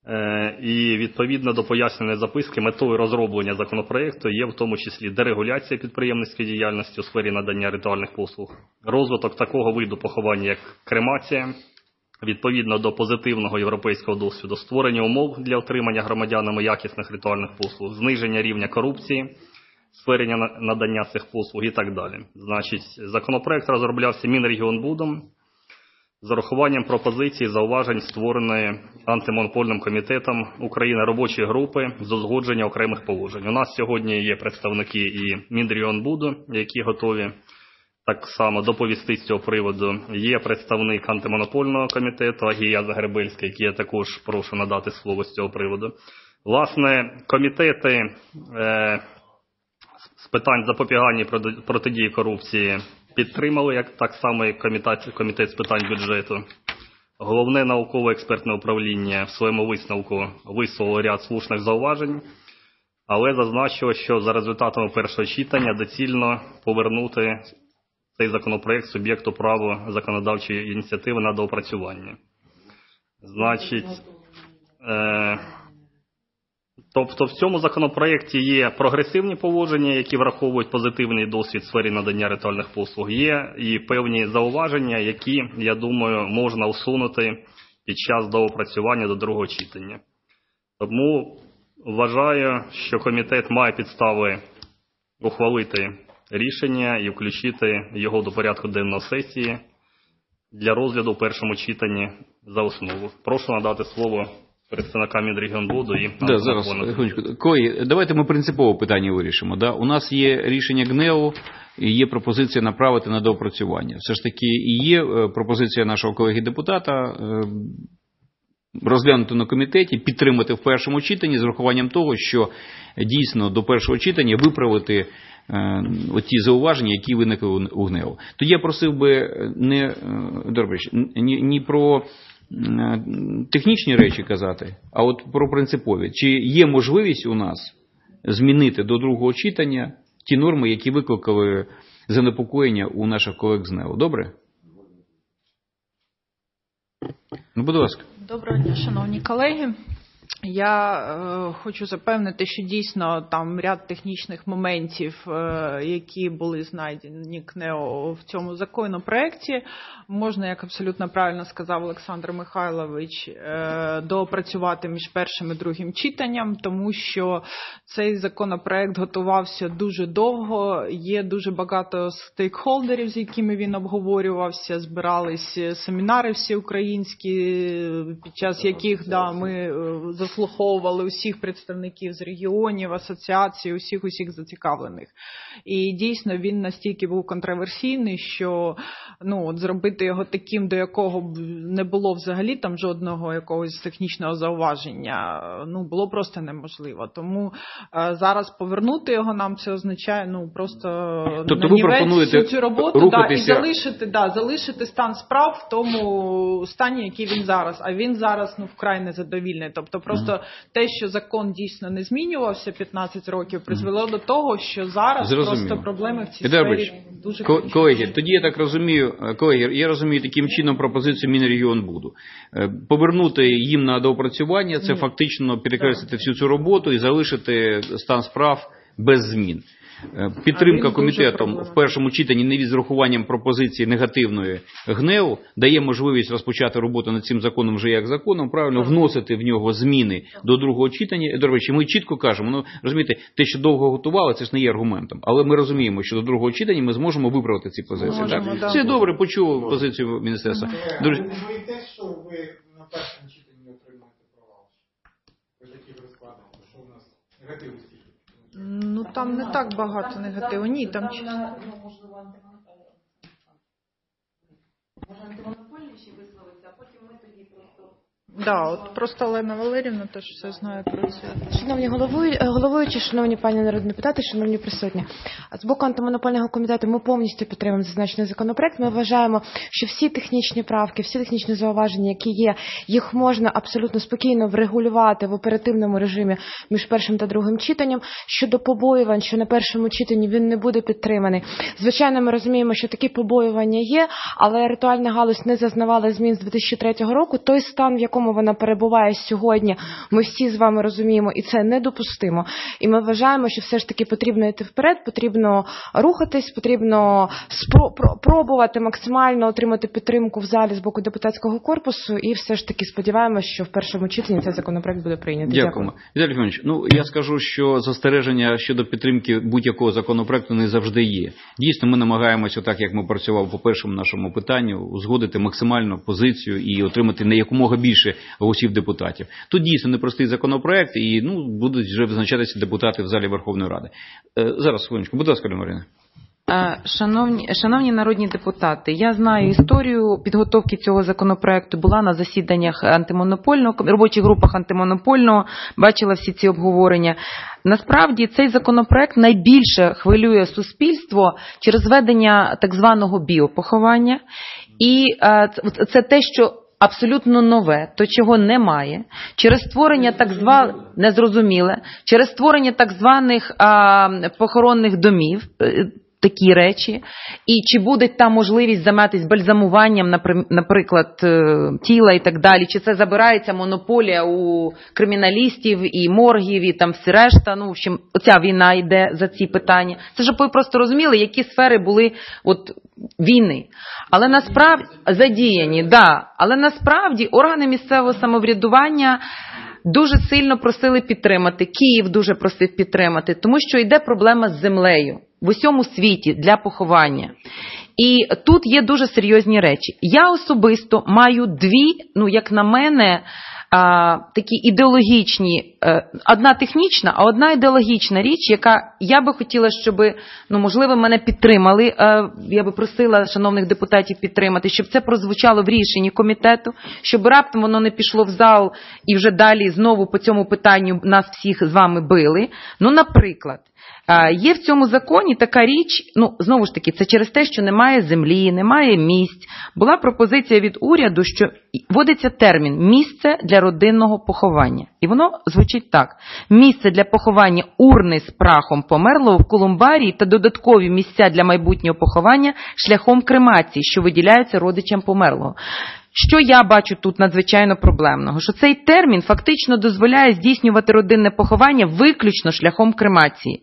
І відповідно до поясненої записки метою розроблення законопроекту є в тому числі дерегуляція підприємницької діяльності у сфері надання ритуальних послуг, розвиток такого виду поховання, як кремація, відповідно до позитивного європейського досвіду, створення умов для отримання громадянами якісних ритуальних послуг, зниження рівня корупції в сфері надання цих послуг і так далі. Значить, законопроект розроблявся Мінрегіонбудом з урахуванням пропозицій і зауважень створеної антимонопольним комітетом України робочої групи з узгодження окремих положень. У нас сьогодні є представники і Мінрегіонбуду, які готові так само доповісти з цього приводу. Є представник антимонопольного комітету Агія Загребельська, який я також прошу надати слово з цього приводу. Власне, комітети е, з питань запобігання і протидії корупції підтримали, як так само і комітет, комітет з питань бюджету. Головне науково-експертне управління в своєму висновку висловило ряд слушних зауважень, але зазначило, що за результатами першого читання доцільно повернути цей законопроект суб'єкту права законодавчої ініціативи на доопрацювання. Значить, е, тобто в цьому законопроекті є прогресивні положення, які враховують позитивний досвід в сфері надання ритуальних послуг, є і певні зауваження, які, я думаю, можна усунути під час доопрацювання до другого читання. Тому вважаю, що комітет має підстави ухвалити рішення і включити його до порядку денного сесії для розгляду в першому читанні за основу. Прошу надати слово представникам Мінрегіонбуду і да, зараз, колеги, давайте ми принципове питання вирішимо. Да? У нас є рішення ГНЕУ і є пропозиція направити на доопрацювання. Все ж таки і є пропозиція нашого колеги-депутата розглянути на комітеті, підтримати в першому читанні з урахуванням того, що дійсно до першого читання виправити оті зауваження, які виникли у ГНЕУ. Тоді я просив би не, Дорбич, не, не про технічні речі казати, а от про принципові. Чи є можливість у нас змінити до другого читання ті норми, які викликали занепокоєння у наших колег з ГНЕУ? Добре? Ну, будь ласка. Доброго дня, шановні колеги. Я е, хочу запевнити, що дійсно там ряд технічних моментів, е, які були знайдені КНЕО в цьому законопроекті, можна, як абсолютно правильно сказав Олександр Михайлович, е, доопрацювати між першим і другим читанням, тому що цей законопроект готувався дуже довго, є дуже багато стейкхолдерів, з якими він обговорювався, збирались семінари всеукраїнські, під час яких да, ми заслуховували усіх представників з регіонів, асоціацій, усіх усіх зацікавлених. І дійсно він настільки був контроверсійний, що ну, от зробити його таким, до якого б не було взагалі там жодного якогось технічного зауваження, ну, було просто неможливо. Тому е, зараз повернути його нам це означає, ну, просто тобто нанівець всю цю роботу да, і залишити, да, залишити стан справ в тому стані, який він зараз. А він зараз, ну, вкрай незадовільний. Тобто просто mm. те, що закон дійсно не змінювався п'ятнадцять років, призвело mm. до того, що зараз Зрозуміло. Просто проблеми в цій Едуард сфері дуже ко- колеги, тоді я так розумію, колеги, я розумію таким чином пропозицію Мінрегіонбуду. Повернути їм на доопрацювання, це Ні. фактично перекреслити всю цю роботу і залишити стан справ без змін. Підтримка комітетом в першому читанні не від з урахуванням пропозиції негативної ГНЕУ дає можливість розпочати роботу над цим законом вже як законом, правильно, вносити в нього зміни до другого читання. До речі, ми чітко кажемо, ну, розумієте, те, що довго готували, це ж не є аргументом. Але ми розуміємо, що до другого читання ми зможемо виправити ці позиції. Можемо, так? Да. Все добре, почув позицію міністерства. Ви боїтесь, що ви на першому читанні отримаєте провал? Ви такі розкладаєте, що у нас негативні стільки? Ну, там не так багато негативу. Ні, там... Можливо, антимонопольні ще висловиться, а потім ми тоді просто... Да, от просто Олена Валерівна теж все знає про це. Шановні головуючі, шановні пані народні депутати, шановні присутні. З боку антимонопольного комітету ми повністю підтримуємо зазначений законопроект. Ми вважаємо, що всі технічні правки, всі технічні зауваження, які є, їх можна абсолютно спокійно врегулювати в оперативному режимі між першим та другим читанням. Щодо побоювань, що на першому читанні він не буде підтриманий. Звичайно, ми розуміємо, що такі побоювання є, але ритуальна галузь не зазнавала змін з дві тисячі третього року. Той стан, в якому якому вона перебуває сьогодні, ми всі з вами розуміємо, і це недопустимо. І ми вважаємо, що все ж таки потрібно йти вперед, потрібно рухатись, потрібно спробувати максимально отримати підтримку в залі з боку депутатського корпусу, і все ж таки сподіваємося, що в першому читанні цей законопроект буде прийнятий. Дякуємо. Віталій Федорович, ну я скажу, що застереження щодо підтримки будь-якого законопроекту не завжди є. Дійсно, ми намагаємося, так як ми працювали по першому нашому питанню, узгодити максимальну позицію і отримати на якомога більше голосів депутатів. Тут дійсно непростий законопроект, і ну будуть вже визначатися депутати в залі Верховної Ради. Зараз, хвилиночку, будь ласка, Марина. Шановні, шановні народні депутати, я знаю історію підготовки цього законопроекту, була на засіданнях антимонопольного, робочих групах антимонопольного, бачила всі ці обговорення. Насправді цей законопроект найбільше хвилює суспільство через введення так званого біопоховання. І це те, що абсолютно нове, то чого немає, через створення так званих, незрозуміле, через створення так званих а, похоронних домів, такі речі, і чи буде там можливість займатися бальзамуванням, наприклад, тіла і так далі, чи це забирається монополія у криміналістів і моргів, і там всі решта, ну, в общем, оця війна йде за ці питання. Це щоб ви просто розуміли, які сфери були от війни. Але насправді, задіяні, да, але насправді органи місцевого самоврядування дуже сильно просили підтримати, Київ дуже просив підтримати, тому що йде проблема з землею в усьому світі для поховання. І тут є дуже серйозні речі. Я особисто маю дві, ну, як на мене, а, такі ідеологічні, а, одна технічна, а одна ідеологічна річ, яка я би хотіла, щоб, ну, можливо, мене підтримали, а, я би просила шановних депутатів підтримати, щоб це прозвучало в рішенні комітету, щоб раптом воно не пішло в зал і вже далі знову по цьому питанню нас всіх з вами били. Ну, наприклад, є в цьому законі така річ, ну, знову ж таки, це через те, що немає землі, немає місць. Була пропозиція від уряду, що вводиться термін «місце для родинного поховання». І воно звучить так. Місце для поховання урни з прахом померлого в колумбарії та додаткові місця для майбутнього поховання шляхом кремації, що виділяються родичам померлого. Що я бачу тут надзвичайно проблемного? Що цей термін фактично дозволяє здійснювати родинне поховання виключно шляхом кремації.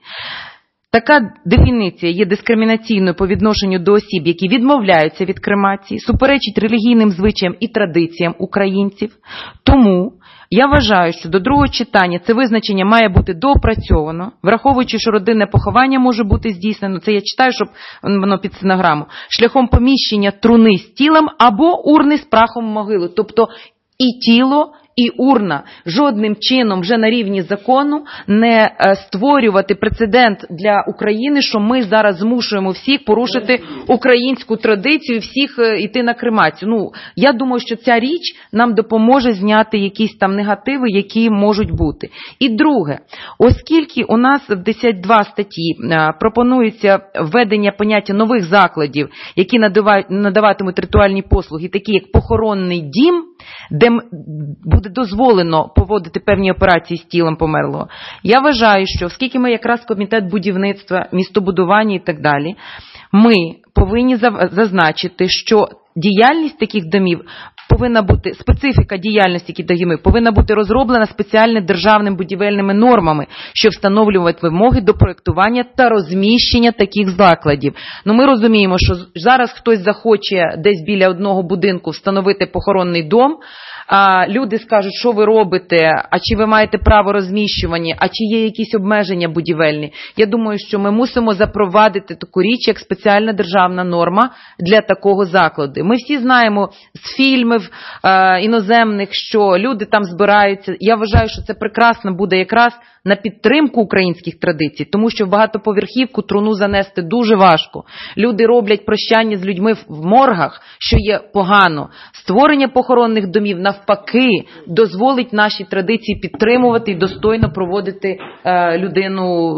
Така дефініція є дискримінаційною по відношенню до осіб, які відмовляються від кремації, суперечить релігійним звичаям і традиціям українців. Тому я вважаю, що до другого читання це визначення має бути доопрацьовано, враховуючи, що родинне поховання може бути здійснено, це я читаю, щоб воно під стенограму, шляхом поміщення труни з тілом або урни з прахом в могилу. Тобто і тіло, і урна жодним чином вже на рівні закону не створювати прецедент для України, що ми зараз змушуємо всіх порушити українську традицію, всіх йти на кремацію. Ну, я думаю, що ця річ нам допоможе зняти якісь там негативи, які можуть бути. І друге, оскільки у нас в десять два статті пропонується введення поняття нових закладів, які надаватимуть ритуальні послуги, такі як похоронний дім, де буде дозволено поводити певні операції з тілом померлого. Я вважаю, що оскільки ми якраз комітет будівництва, містобудування і так далі, ми повинні зазначити, що діяльність таких домів повинна бути, специфіка діяльності таких домів повинна бути розроблена спеціально державними будівельними нормами, що встановлюють вимоги до проєктування та розміщення таких закладів. Ну, ми розуміємо, що зараз хтось захоче десь біля одного будинку встановити похоронний дом, а люди скажуть, що ви робите, а чи ви маєте право розміщування, а чи є якісь обмеження будівельні. Я думаю, що ми мусимо запровадити таку річ, як спеціальна державна норма для такого закладу. Ми всі знаємо з фільмів е, іноземних, що люди там збираються. Я вважаю, що це прекрасно буде якраз на підтримку українських традицій, тому що в багатоповерхівку труну занести дуже важко. Люди роблять прощання з людьми в моргах, що є погано. Створення похоронних домів, навпаки, дозволить наші традиції підтримувати і достойно проводити е, людину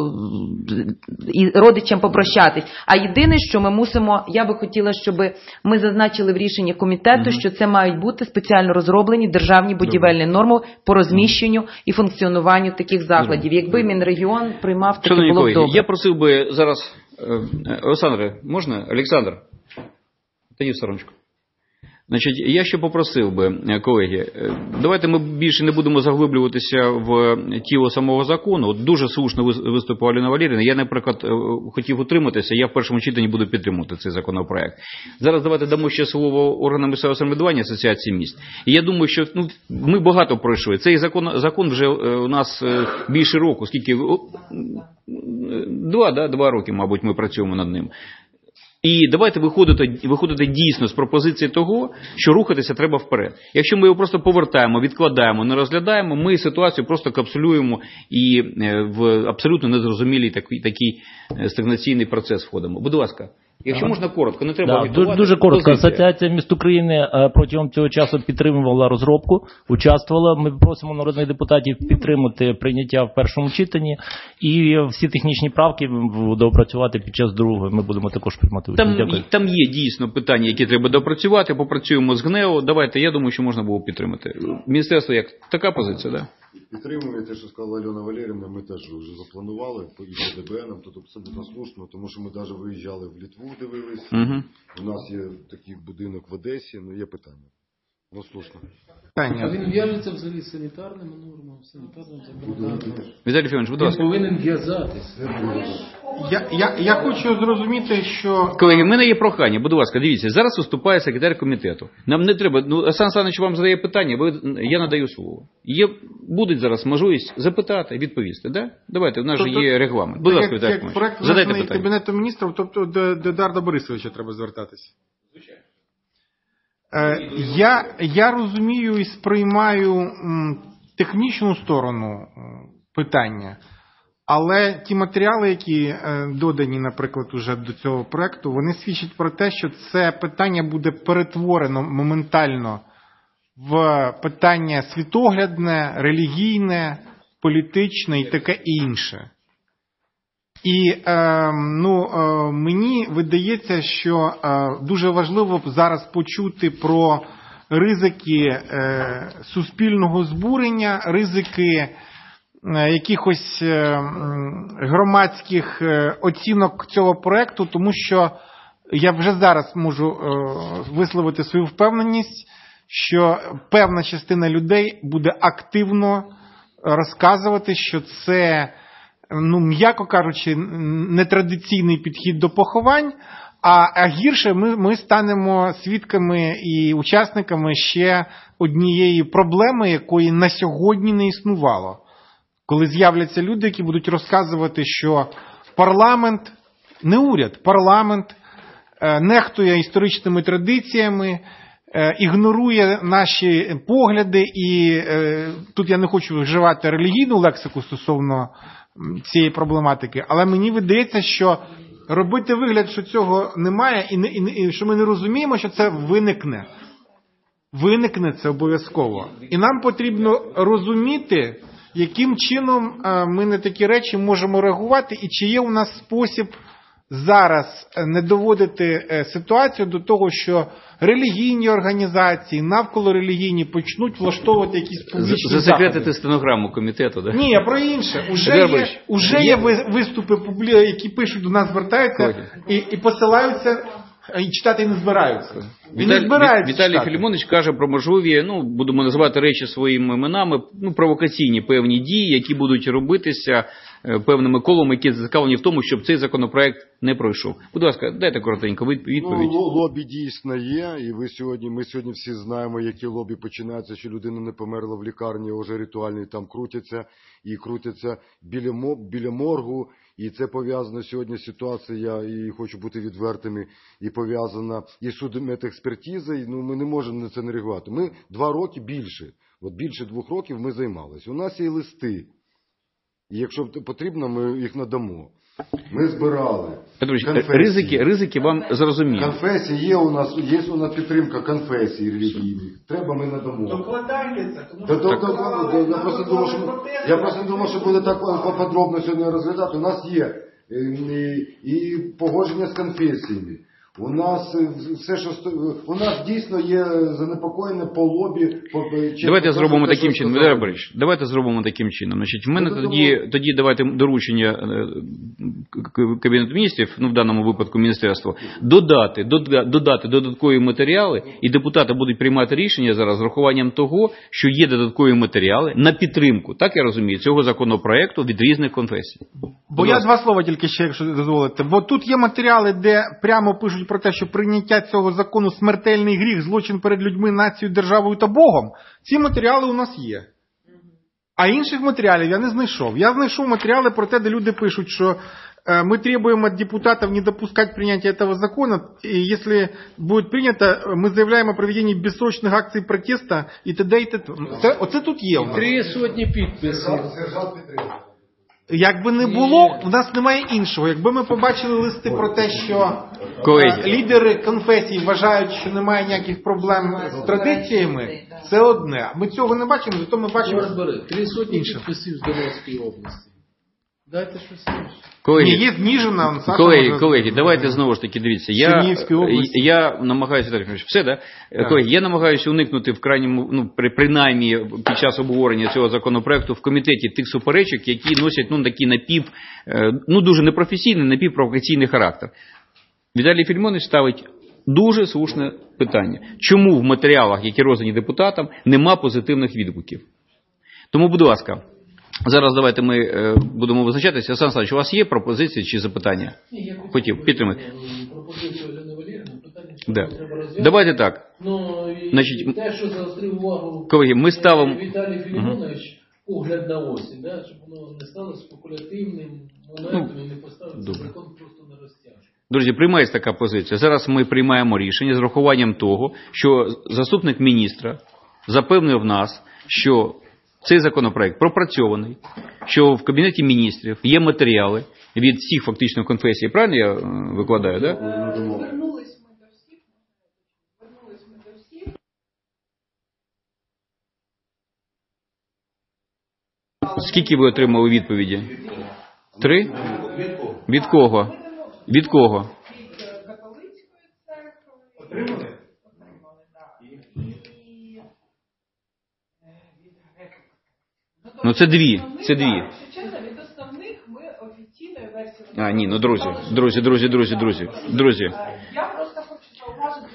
і родичам попрощатись. А єдине, що ми мусимо, я би хотіла, щоб ми зазначили в рішенні комітету, mm-hmm. що це мають бути спеціально розроблені державні будівельні норми по розміщенню і функціонуванню таких закладів. Якби Мінрегіон приймав, таке було б колеги, добре. Я просив би зараз, Олександре, можна? Олександр, тоді в стороночку. Значить, я ще попросив би, колеги, давайте ми більше не будемо заглиблюватися в тіло самого закону. От дуже слушно виступила Альона Валеріївна. Я, наприклад, хотів утриматися, я в першому читанні буду підтримувати цей законопроект. Зараз давайте дамо ще слово органам місцевого самоврядування Асоціації міст. І я думаю, що ну, ми багато пройшли. Цей закон, закон вже у нас більше року, скільки? Два, да? Два роки, мабуть, ми працюємо над ним. І давайте виходити, виходити дійсно з пропозиції того, що рухатися треба вперед. Якщо ми його просто повертаємо, відкладаємо, не розглядаємо, ми ситуацію просто капсулюємо і в абсолютно незрозумілий такий, такий стагнаційний процес входимо. Будь ласка. Якщо можна коротко, не треба да, дуже, дуже коротко. Позиція. Асоціація міст України протягом цього часу підтримувала розробку, участвувала. Ми просимо народних депутатів підтримати прийняття в першому читанні і всі технічні правки доопрацювати під час другого. Ми будемо також приймати участь. Там, там є дійсно питання, які треба доопрацювати, попрацюємо з ГНЕО. Давайте, я думаю, що можна було підтримати. Міністерство як? Така позиція, так? Да? Підтримуємо те, що сказала Альона Валеріївна, ми теж вже запланували по ДБНам, тут абсолютно слушно, тому що ми навіть виїжджали в Литву, дивились, угу. У нас є такий будинок в Одесі, ну є питання. Ну, слушно. А він в'яжеться взагалі з санітарними нормами, санітарним законодавством. Віталій Федорович, будь ласка. Він повинен в'язатись. Я, я, я хочу зрозуміти, що... Колеги, в мене є прохання, будь ласка, дивіться, зараз виступає секретар комітету. Нам не треба, ну, Сан Саныч вам задає питання, ви, я надаю слово. Є, буде зараз можливість запитати, відповісти, да? Давайте, у нас тобто, же є регламент. Будь ласка, Віталій Федорович, проект задайте питання. Кабінету міністрів, тобто до, до Дарда Борисовича треба звертатися. Звичайно. Е, я, я розумію і сприймаю м, технічну сторону м, питання. Але ті матеріали, які е, додані, наприклад, уже до цього проекту, вони свідчать про те, що це питання буде перетворено моментально в питання світоглядне, релігійне, політичне і таке інше. І е, ну, е, мені видається, що е, дуже важливо зараз почути про ризики е, суспільного збурення, ризики якихось громадських оцінок цього проекту, тому що я вже зараз можу висловити свою впевненість, що певна частина людей буде активно розказувати, що це, ну, м'яко кажучи, нетрадиційний підхід до поховань, а, а гірше ми, ми станемо свідками і учасниками ще однієї проблеми, якої на сьогодні не існувало. Коли з'являться люди, які будуть розказувати, що парламент, не уряд, парламент нехтує історичними традиціями, ігнорує наші погляди, і тут я не хочу вживати релігійну лексику стосовно цієї проблематики, але мені видається, що робити вигляд, що цього немає, і, не, і, і що ми не розуміємо, що це виникне. Виникне це обов'язково. І нам потрібно розуміти, яким чином ми на такі речі можемо реагувати, і чи є у нас спосіб зараз не доводити ситуацію до того, що релігійні організації, навколо релігійні почнуть влаштовувати якісь публічні заходи. Засекретити стенограму комітету, так? Да? Ні, про інше. Уже є, уже є виступи, які пишуть, до нас звертаються і, і посилаються, і читати не збираються. І не збираються Віталій Філімонович каже про можливі, ну, будемо називати речі своїми іменами, ну, провокаційні певні дії, які будуть робитися певними колами, які зацікавлені в тому, щоб цей законопроект не пройшов. Будь ласка, дайте коротенько відповідь. Ну, лобі дійсно є, і ви сьогодні, ми сьогодні всі знаємо, які лобі починаються, що людина не померла в лікарні, вже ритуальні там крутяться, і крутяться біля, біля моргу, і це пов'язано сьогодні ситуація, я і хочу бути відвертими, і пов'язана і судмедекспертиза, ну ми не можемо на це не реагувати. Ми два роки більше, от більше двох років ми займалися. У нас є листи. І якщо потрібно, ми їх надамо. Ми збирали. Петрович, ризики, ризики вам зрозуміли. Конфесії є у нас, є у нас підтримка конфесій релігійних. Треба, ми надамо. Докладайте це. Я просто думав, що, я просто думав, що буде так подробно сьогодні розглядати. У нас є і, і погодження з конфесіями. У нас все, що у нас дійсно є занепокоєння по лобі. По, давайте зробимо таким те, чином. Володимир Борисович, давайте зробимо таким чином. Значить, в мене ну, тоді, тому... тоді давайте доручення Кабінету міністрів, ну в даному випадку міністерства, додати, додати додаткові матеріали, і депутати будуть приймати рішення зараз з врахуванням того, що є додаткові матеріали на підтримку, так я розумію, цього законопроекту від різних конфесій. Бо я два слова тільки ще, якщо дозволите. Бо тут є матеріали, де прямо пишуть про те, що прийняття цього закону смертельний гріх, злочин перед людьми, нацією, державою та Богом. Ці матеріали у нас є. А інших матеріалів я не знайшов. Я знайшов матеріали про те, де люди пишуть, що э, мы требуем от депутатов не допускать принятия этого закона, и если будет принято, мы заявляем о проведении бессрочных акций протеста и т.д. и т.д. Це, оце тут є у нас. Три сотні підписів. Якби не було, в нас немає іншого. Якби ми побачили листи про те, що Колеги. лідери конфесій вважають, що немає ніяких проблем з традиціями, це одне. Ми цього не бачимо, зато ми бачимо Три сотні інше. підписів з Донецької області. Дайте щось інше. Колеги, Ні, є Зніжина, Саша колеги, може... колеги, давайте знову ж таки, дивіться, я, Чернігівської області. я намагаюся, Віталій Федорович, все, да? Так. Колеги, я намагаюся уникнути в крайньому, ну, при, принаймні під час обговорення цього законопроекту в комітеті тих суперечок, які носять, ну, такий напів, ну, дуже непрофесійний, напівпровокаційний характер. Віталій Філімонович ставить дуже слушне питання. Чому в матеріалах, які роздані депутатам, нема позитивних відгуків? Тому, будь ласка, зараз давайте ми е, будемо визначатися. Олександр Олександрович, у вас є пропозиції чи запитання? Ні, я хотів підтримати. Пропозицію Альони Валеріївни, питання, що Да. треба розв'язати. Давайте так. Ну, і Значить, те, що заострив увагу колеги, ми ставимо... Віталій Філімонович, погляд на осінь, да, щоб воно не стало спекулятивним моментом і не поставити закон просто на розтяжку. Друзі, приймається така позиція. Зараз ми приймаємо рішення з врахуванням того, що заступник міністра запевнив нас, що цей законопроект пропрацьований, що в Кабінеті міністрів є матеріали від всіх фактично конфесій. Правильно я викладаю, так? Да? Звернулись ми до всіх. Звернулись ми до всіх. Скільки ви отримали відповіді? Три? Від кого? Від кого? Від католицької церкви. Отримали? Отримали, так. І від греко. Ну це дві, це дві. Якщо чесно, від основних ми офіційної версії... А, ні, ну друзі, друзі, друзі, друзі, друзі, друзі. Я просто хочу зауважити,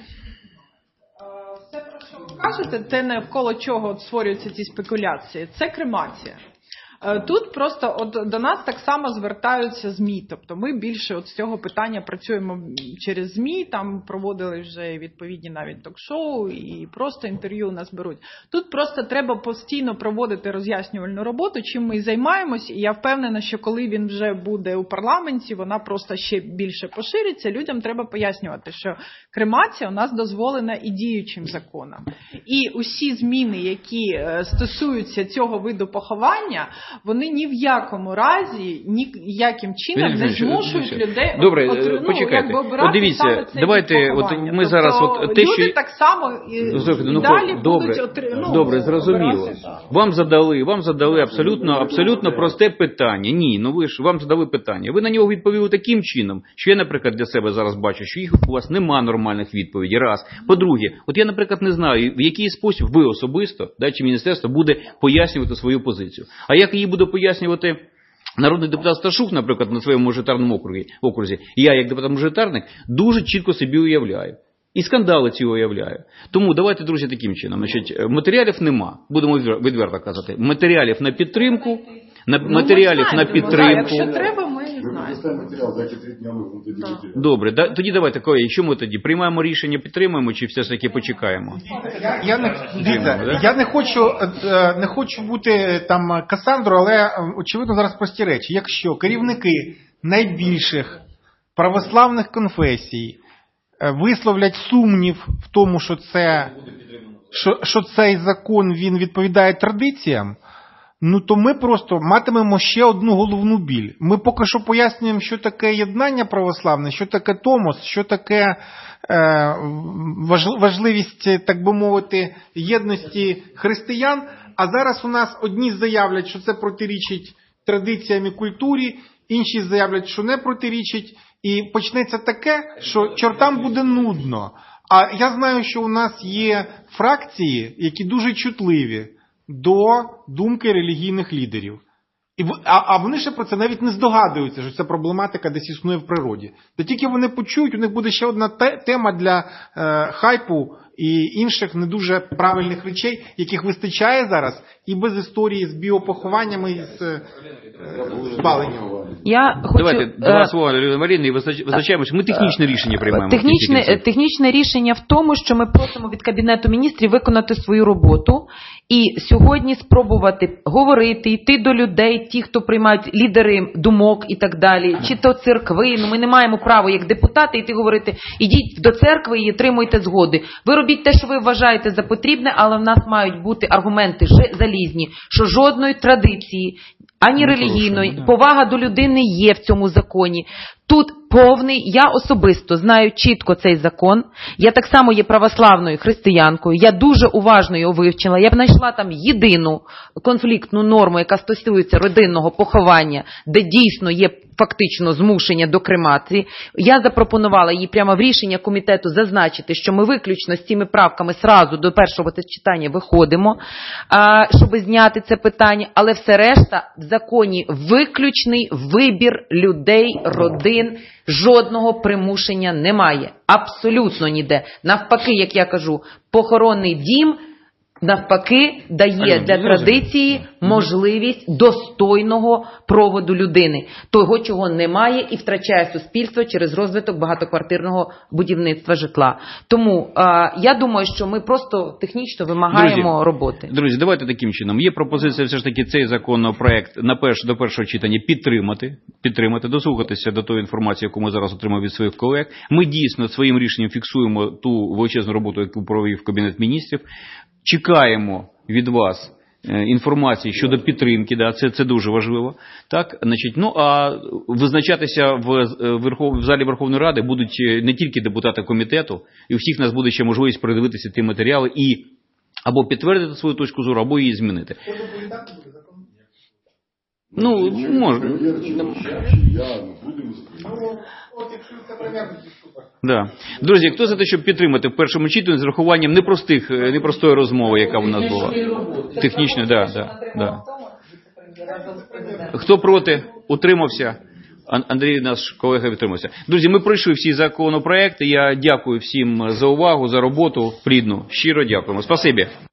що все, про що ви кажете, те, навколо чого створюються ці спекуляції, це кремація. Тут просто от до нас так само звертаються ЗМІ, тобто ми більше от з цього питання працюємо через ЗМІ, там проводили вже відповідні навіть ток-шоу і просто інтерв'ю у нас беруть. Тут просто треба постійно проводити роз'яснювальну роботу, чим ми і займаємось, і я впевнена, що коли він вже буде у парламенті, вона просто ще більше пошириться, людям треба пояснювати, що кремація у нас дозволена і діючим законом. І усі зміни, які стосуються цього виду поховання, вони ні в якому разі, ніяким чином не змушують людей Добре, от, ну, почекайте. якби обирати От дивіться, саме цей давайте, от поховання. ми тобто, зараз от те, люди що... так само і, Ну, і далі добре, будуть отри... ну, добре, зрозуміло. обирати, так. Вам задали, вам задали абсолютно, абсолютно просте питання. Ні, ну ви ж, вам задали питання. Ви на нього відповіли таким чином, що я, наприклад, для себе зараз бачу, що їх у вас нема нормальних відповідей. Раз. По-друге, от я, наприклад, не знаю, в який спосіб ви особисто, да, чи міністерство буде пояснювати свою позицію. А як її буде пояснювати народний депутат Сташук, наприклад, на своєму мажоритарному окрузі, окрузі, я, як депутат-мажоритарник, дуже чітко собі уявляю. І скандали ці уявляю. Тому давайте, друзі, таким чином. Значить, матеріалів нема, будемо відверто казати. Матеріалів на підтримку, на, Ну, матеріалів знаємо, на підтримку. Так, якщо треба, ми знаємо. матеріал за ці три дня вигнути. Добре, да, тоді давайте, колеги, що ми тоді? Приймаємо рішення, підтримуємо, чи все ж таки почекаємо? Я, я, не, дивіться, я не хочу, не хочу бути там Касандрою, але очевидно зараз прості речі. Якщо керівники найбільших православних конфесій висловлять сумнів в тому, що це, що, що цей закон він відповідає традиціям, ну то ми просто матимемо ще одну головну біль. Ми поки що пояснюємо, що таке єднання православне, що таке томос, що таке е, важливість, так би мовити, єдності християн, а зараз у нас одні заявлять, що це протирічить традиціям і культурі, інші заявлять, що не протирічить, І почнеться таке, що чортам буде нудно. А я знаю, що у нас є фракції, які дуже чутливі до думки релігійних лідерів. І, а, а вони ще про це навіть не здогадуються, що ця проблематика десь існує в природі. Та тільки вони почують, у них буде ще одна те, тема для е, хайпу і інших не дуже правильних речей, яких вистачає зараз, і без історії з біопохованнями, і з е, спаленням. Я хочу, Давайте, два слова, Альона Валеріївна, і визначаємо, що ми технічне рішення приймаємо. Технічне, технічне рішення в тому, що ми просимо від Кабінету міністрів виконати свою роботу і сьогодні спробувати говорити, йти до людей, ті, хто приймають лідери думок і так далі, чи то церкви. Ну, ми не маємо права як депутати йти говорити, ідіть до церкви і отримуйте згоди. Ви робіть те, що ви вважаєте за потрібне, але в нас мають бути аргументи залізні, що жодної традиції, ані релігійної, повага до людини є в цьому законі. Тут повний, я особисто знаю чітко цей закон, я так само є православною християнкою, я дуже уважно його вивчила, я б знайшла там єдину конфліктну норму, яка стосується родинного поховання, де дійсно є фактично змушення до кремації. Я запропонувала їй прямо в рішення комітету зазначити, що ми виключно з цими правками сразу до першого читання виходимо, щоб зняти це питання, але все решта в законі виключний вибір людей, родин, жодного примушення немає. Абсолютно ніде. Навпаки, як я кажу, похоронний дім навпаки дає для традиції можливість достойного проводу людини. Того, чого немає і втрачає суспільство через розвиток багатоквартирного будівництва житла. Тому а, я думаю, що ми просто технічно вимагаємо друзі, роботи. Друзі, давайте таким чином. Є пропозиція все ж таки цей законопроект на перш, до першого читання підтримати, підтримати, дослухатися до тої інформації, яку ми зараз отримали від своїх колег. Ми дійсно своїм рішенням фіксуємо ту величезну роботу, яку провів Кабінет міністрів. Чекаємо від вас інформації щодо підтримки, да, це, це дуже важливо. Так, значить, ну, а визначатися в, Верхов... в залі Верховної Ради будуть не тільки депутати комітету, і у всіх нас буде ще можливість передивитися ті матеріали і або підтвердити свою точку зору, або її змінити. Ну, може. Да. Друзі, хто за те, щоб підтримати в першому читанні з врахуванням непростих, непростої розмови, яка у нас була? Технічно, да, да, да. Хто проти? Утримався? Андрій, наш колега, відтримався. Друзі, ми пройшли всі законопроекти. Я дякую всім за увагу, за роботу плідну. Щиро дякуємо. Спасибі.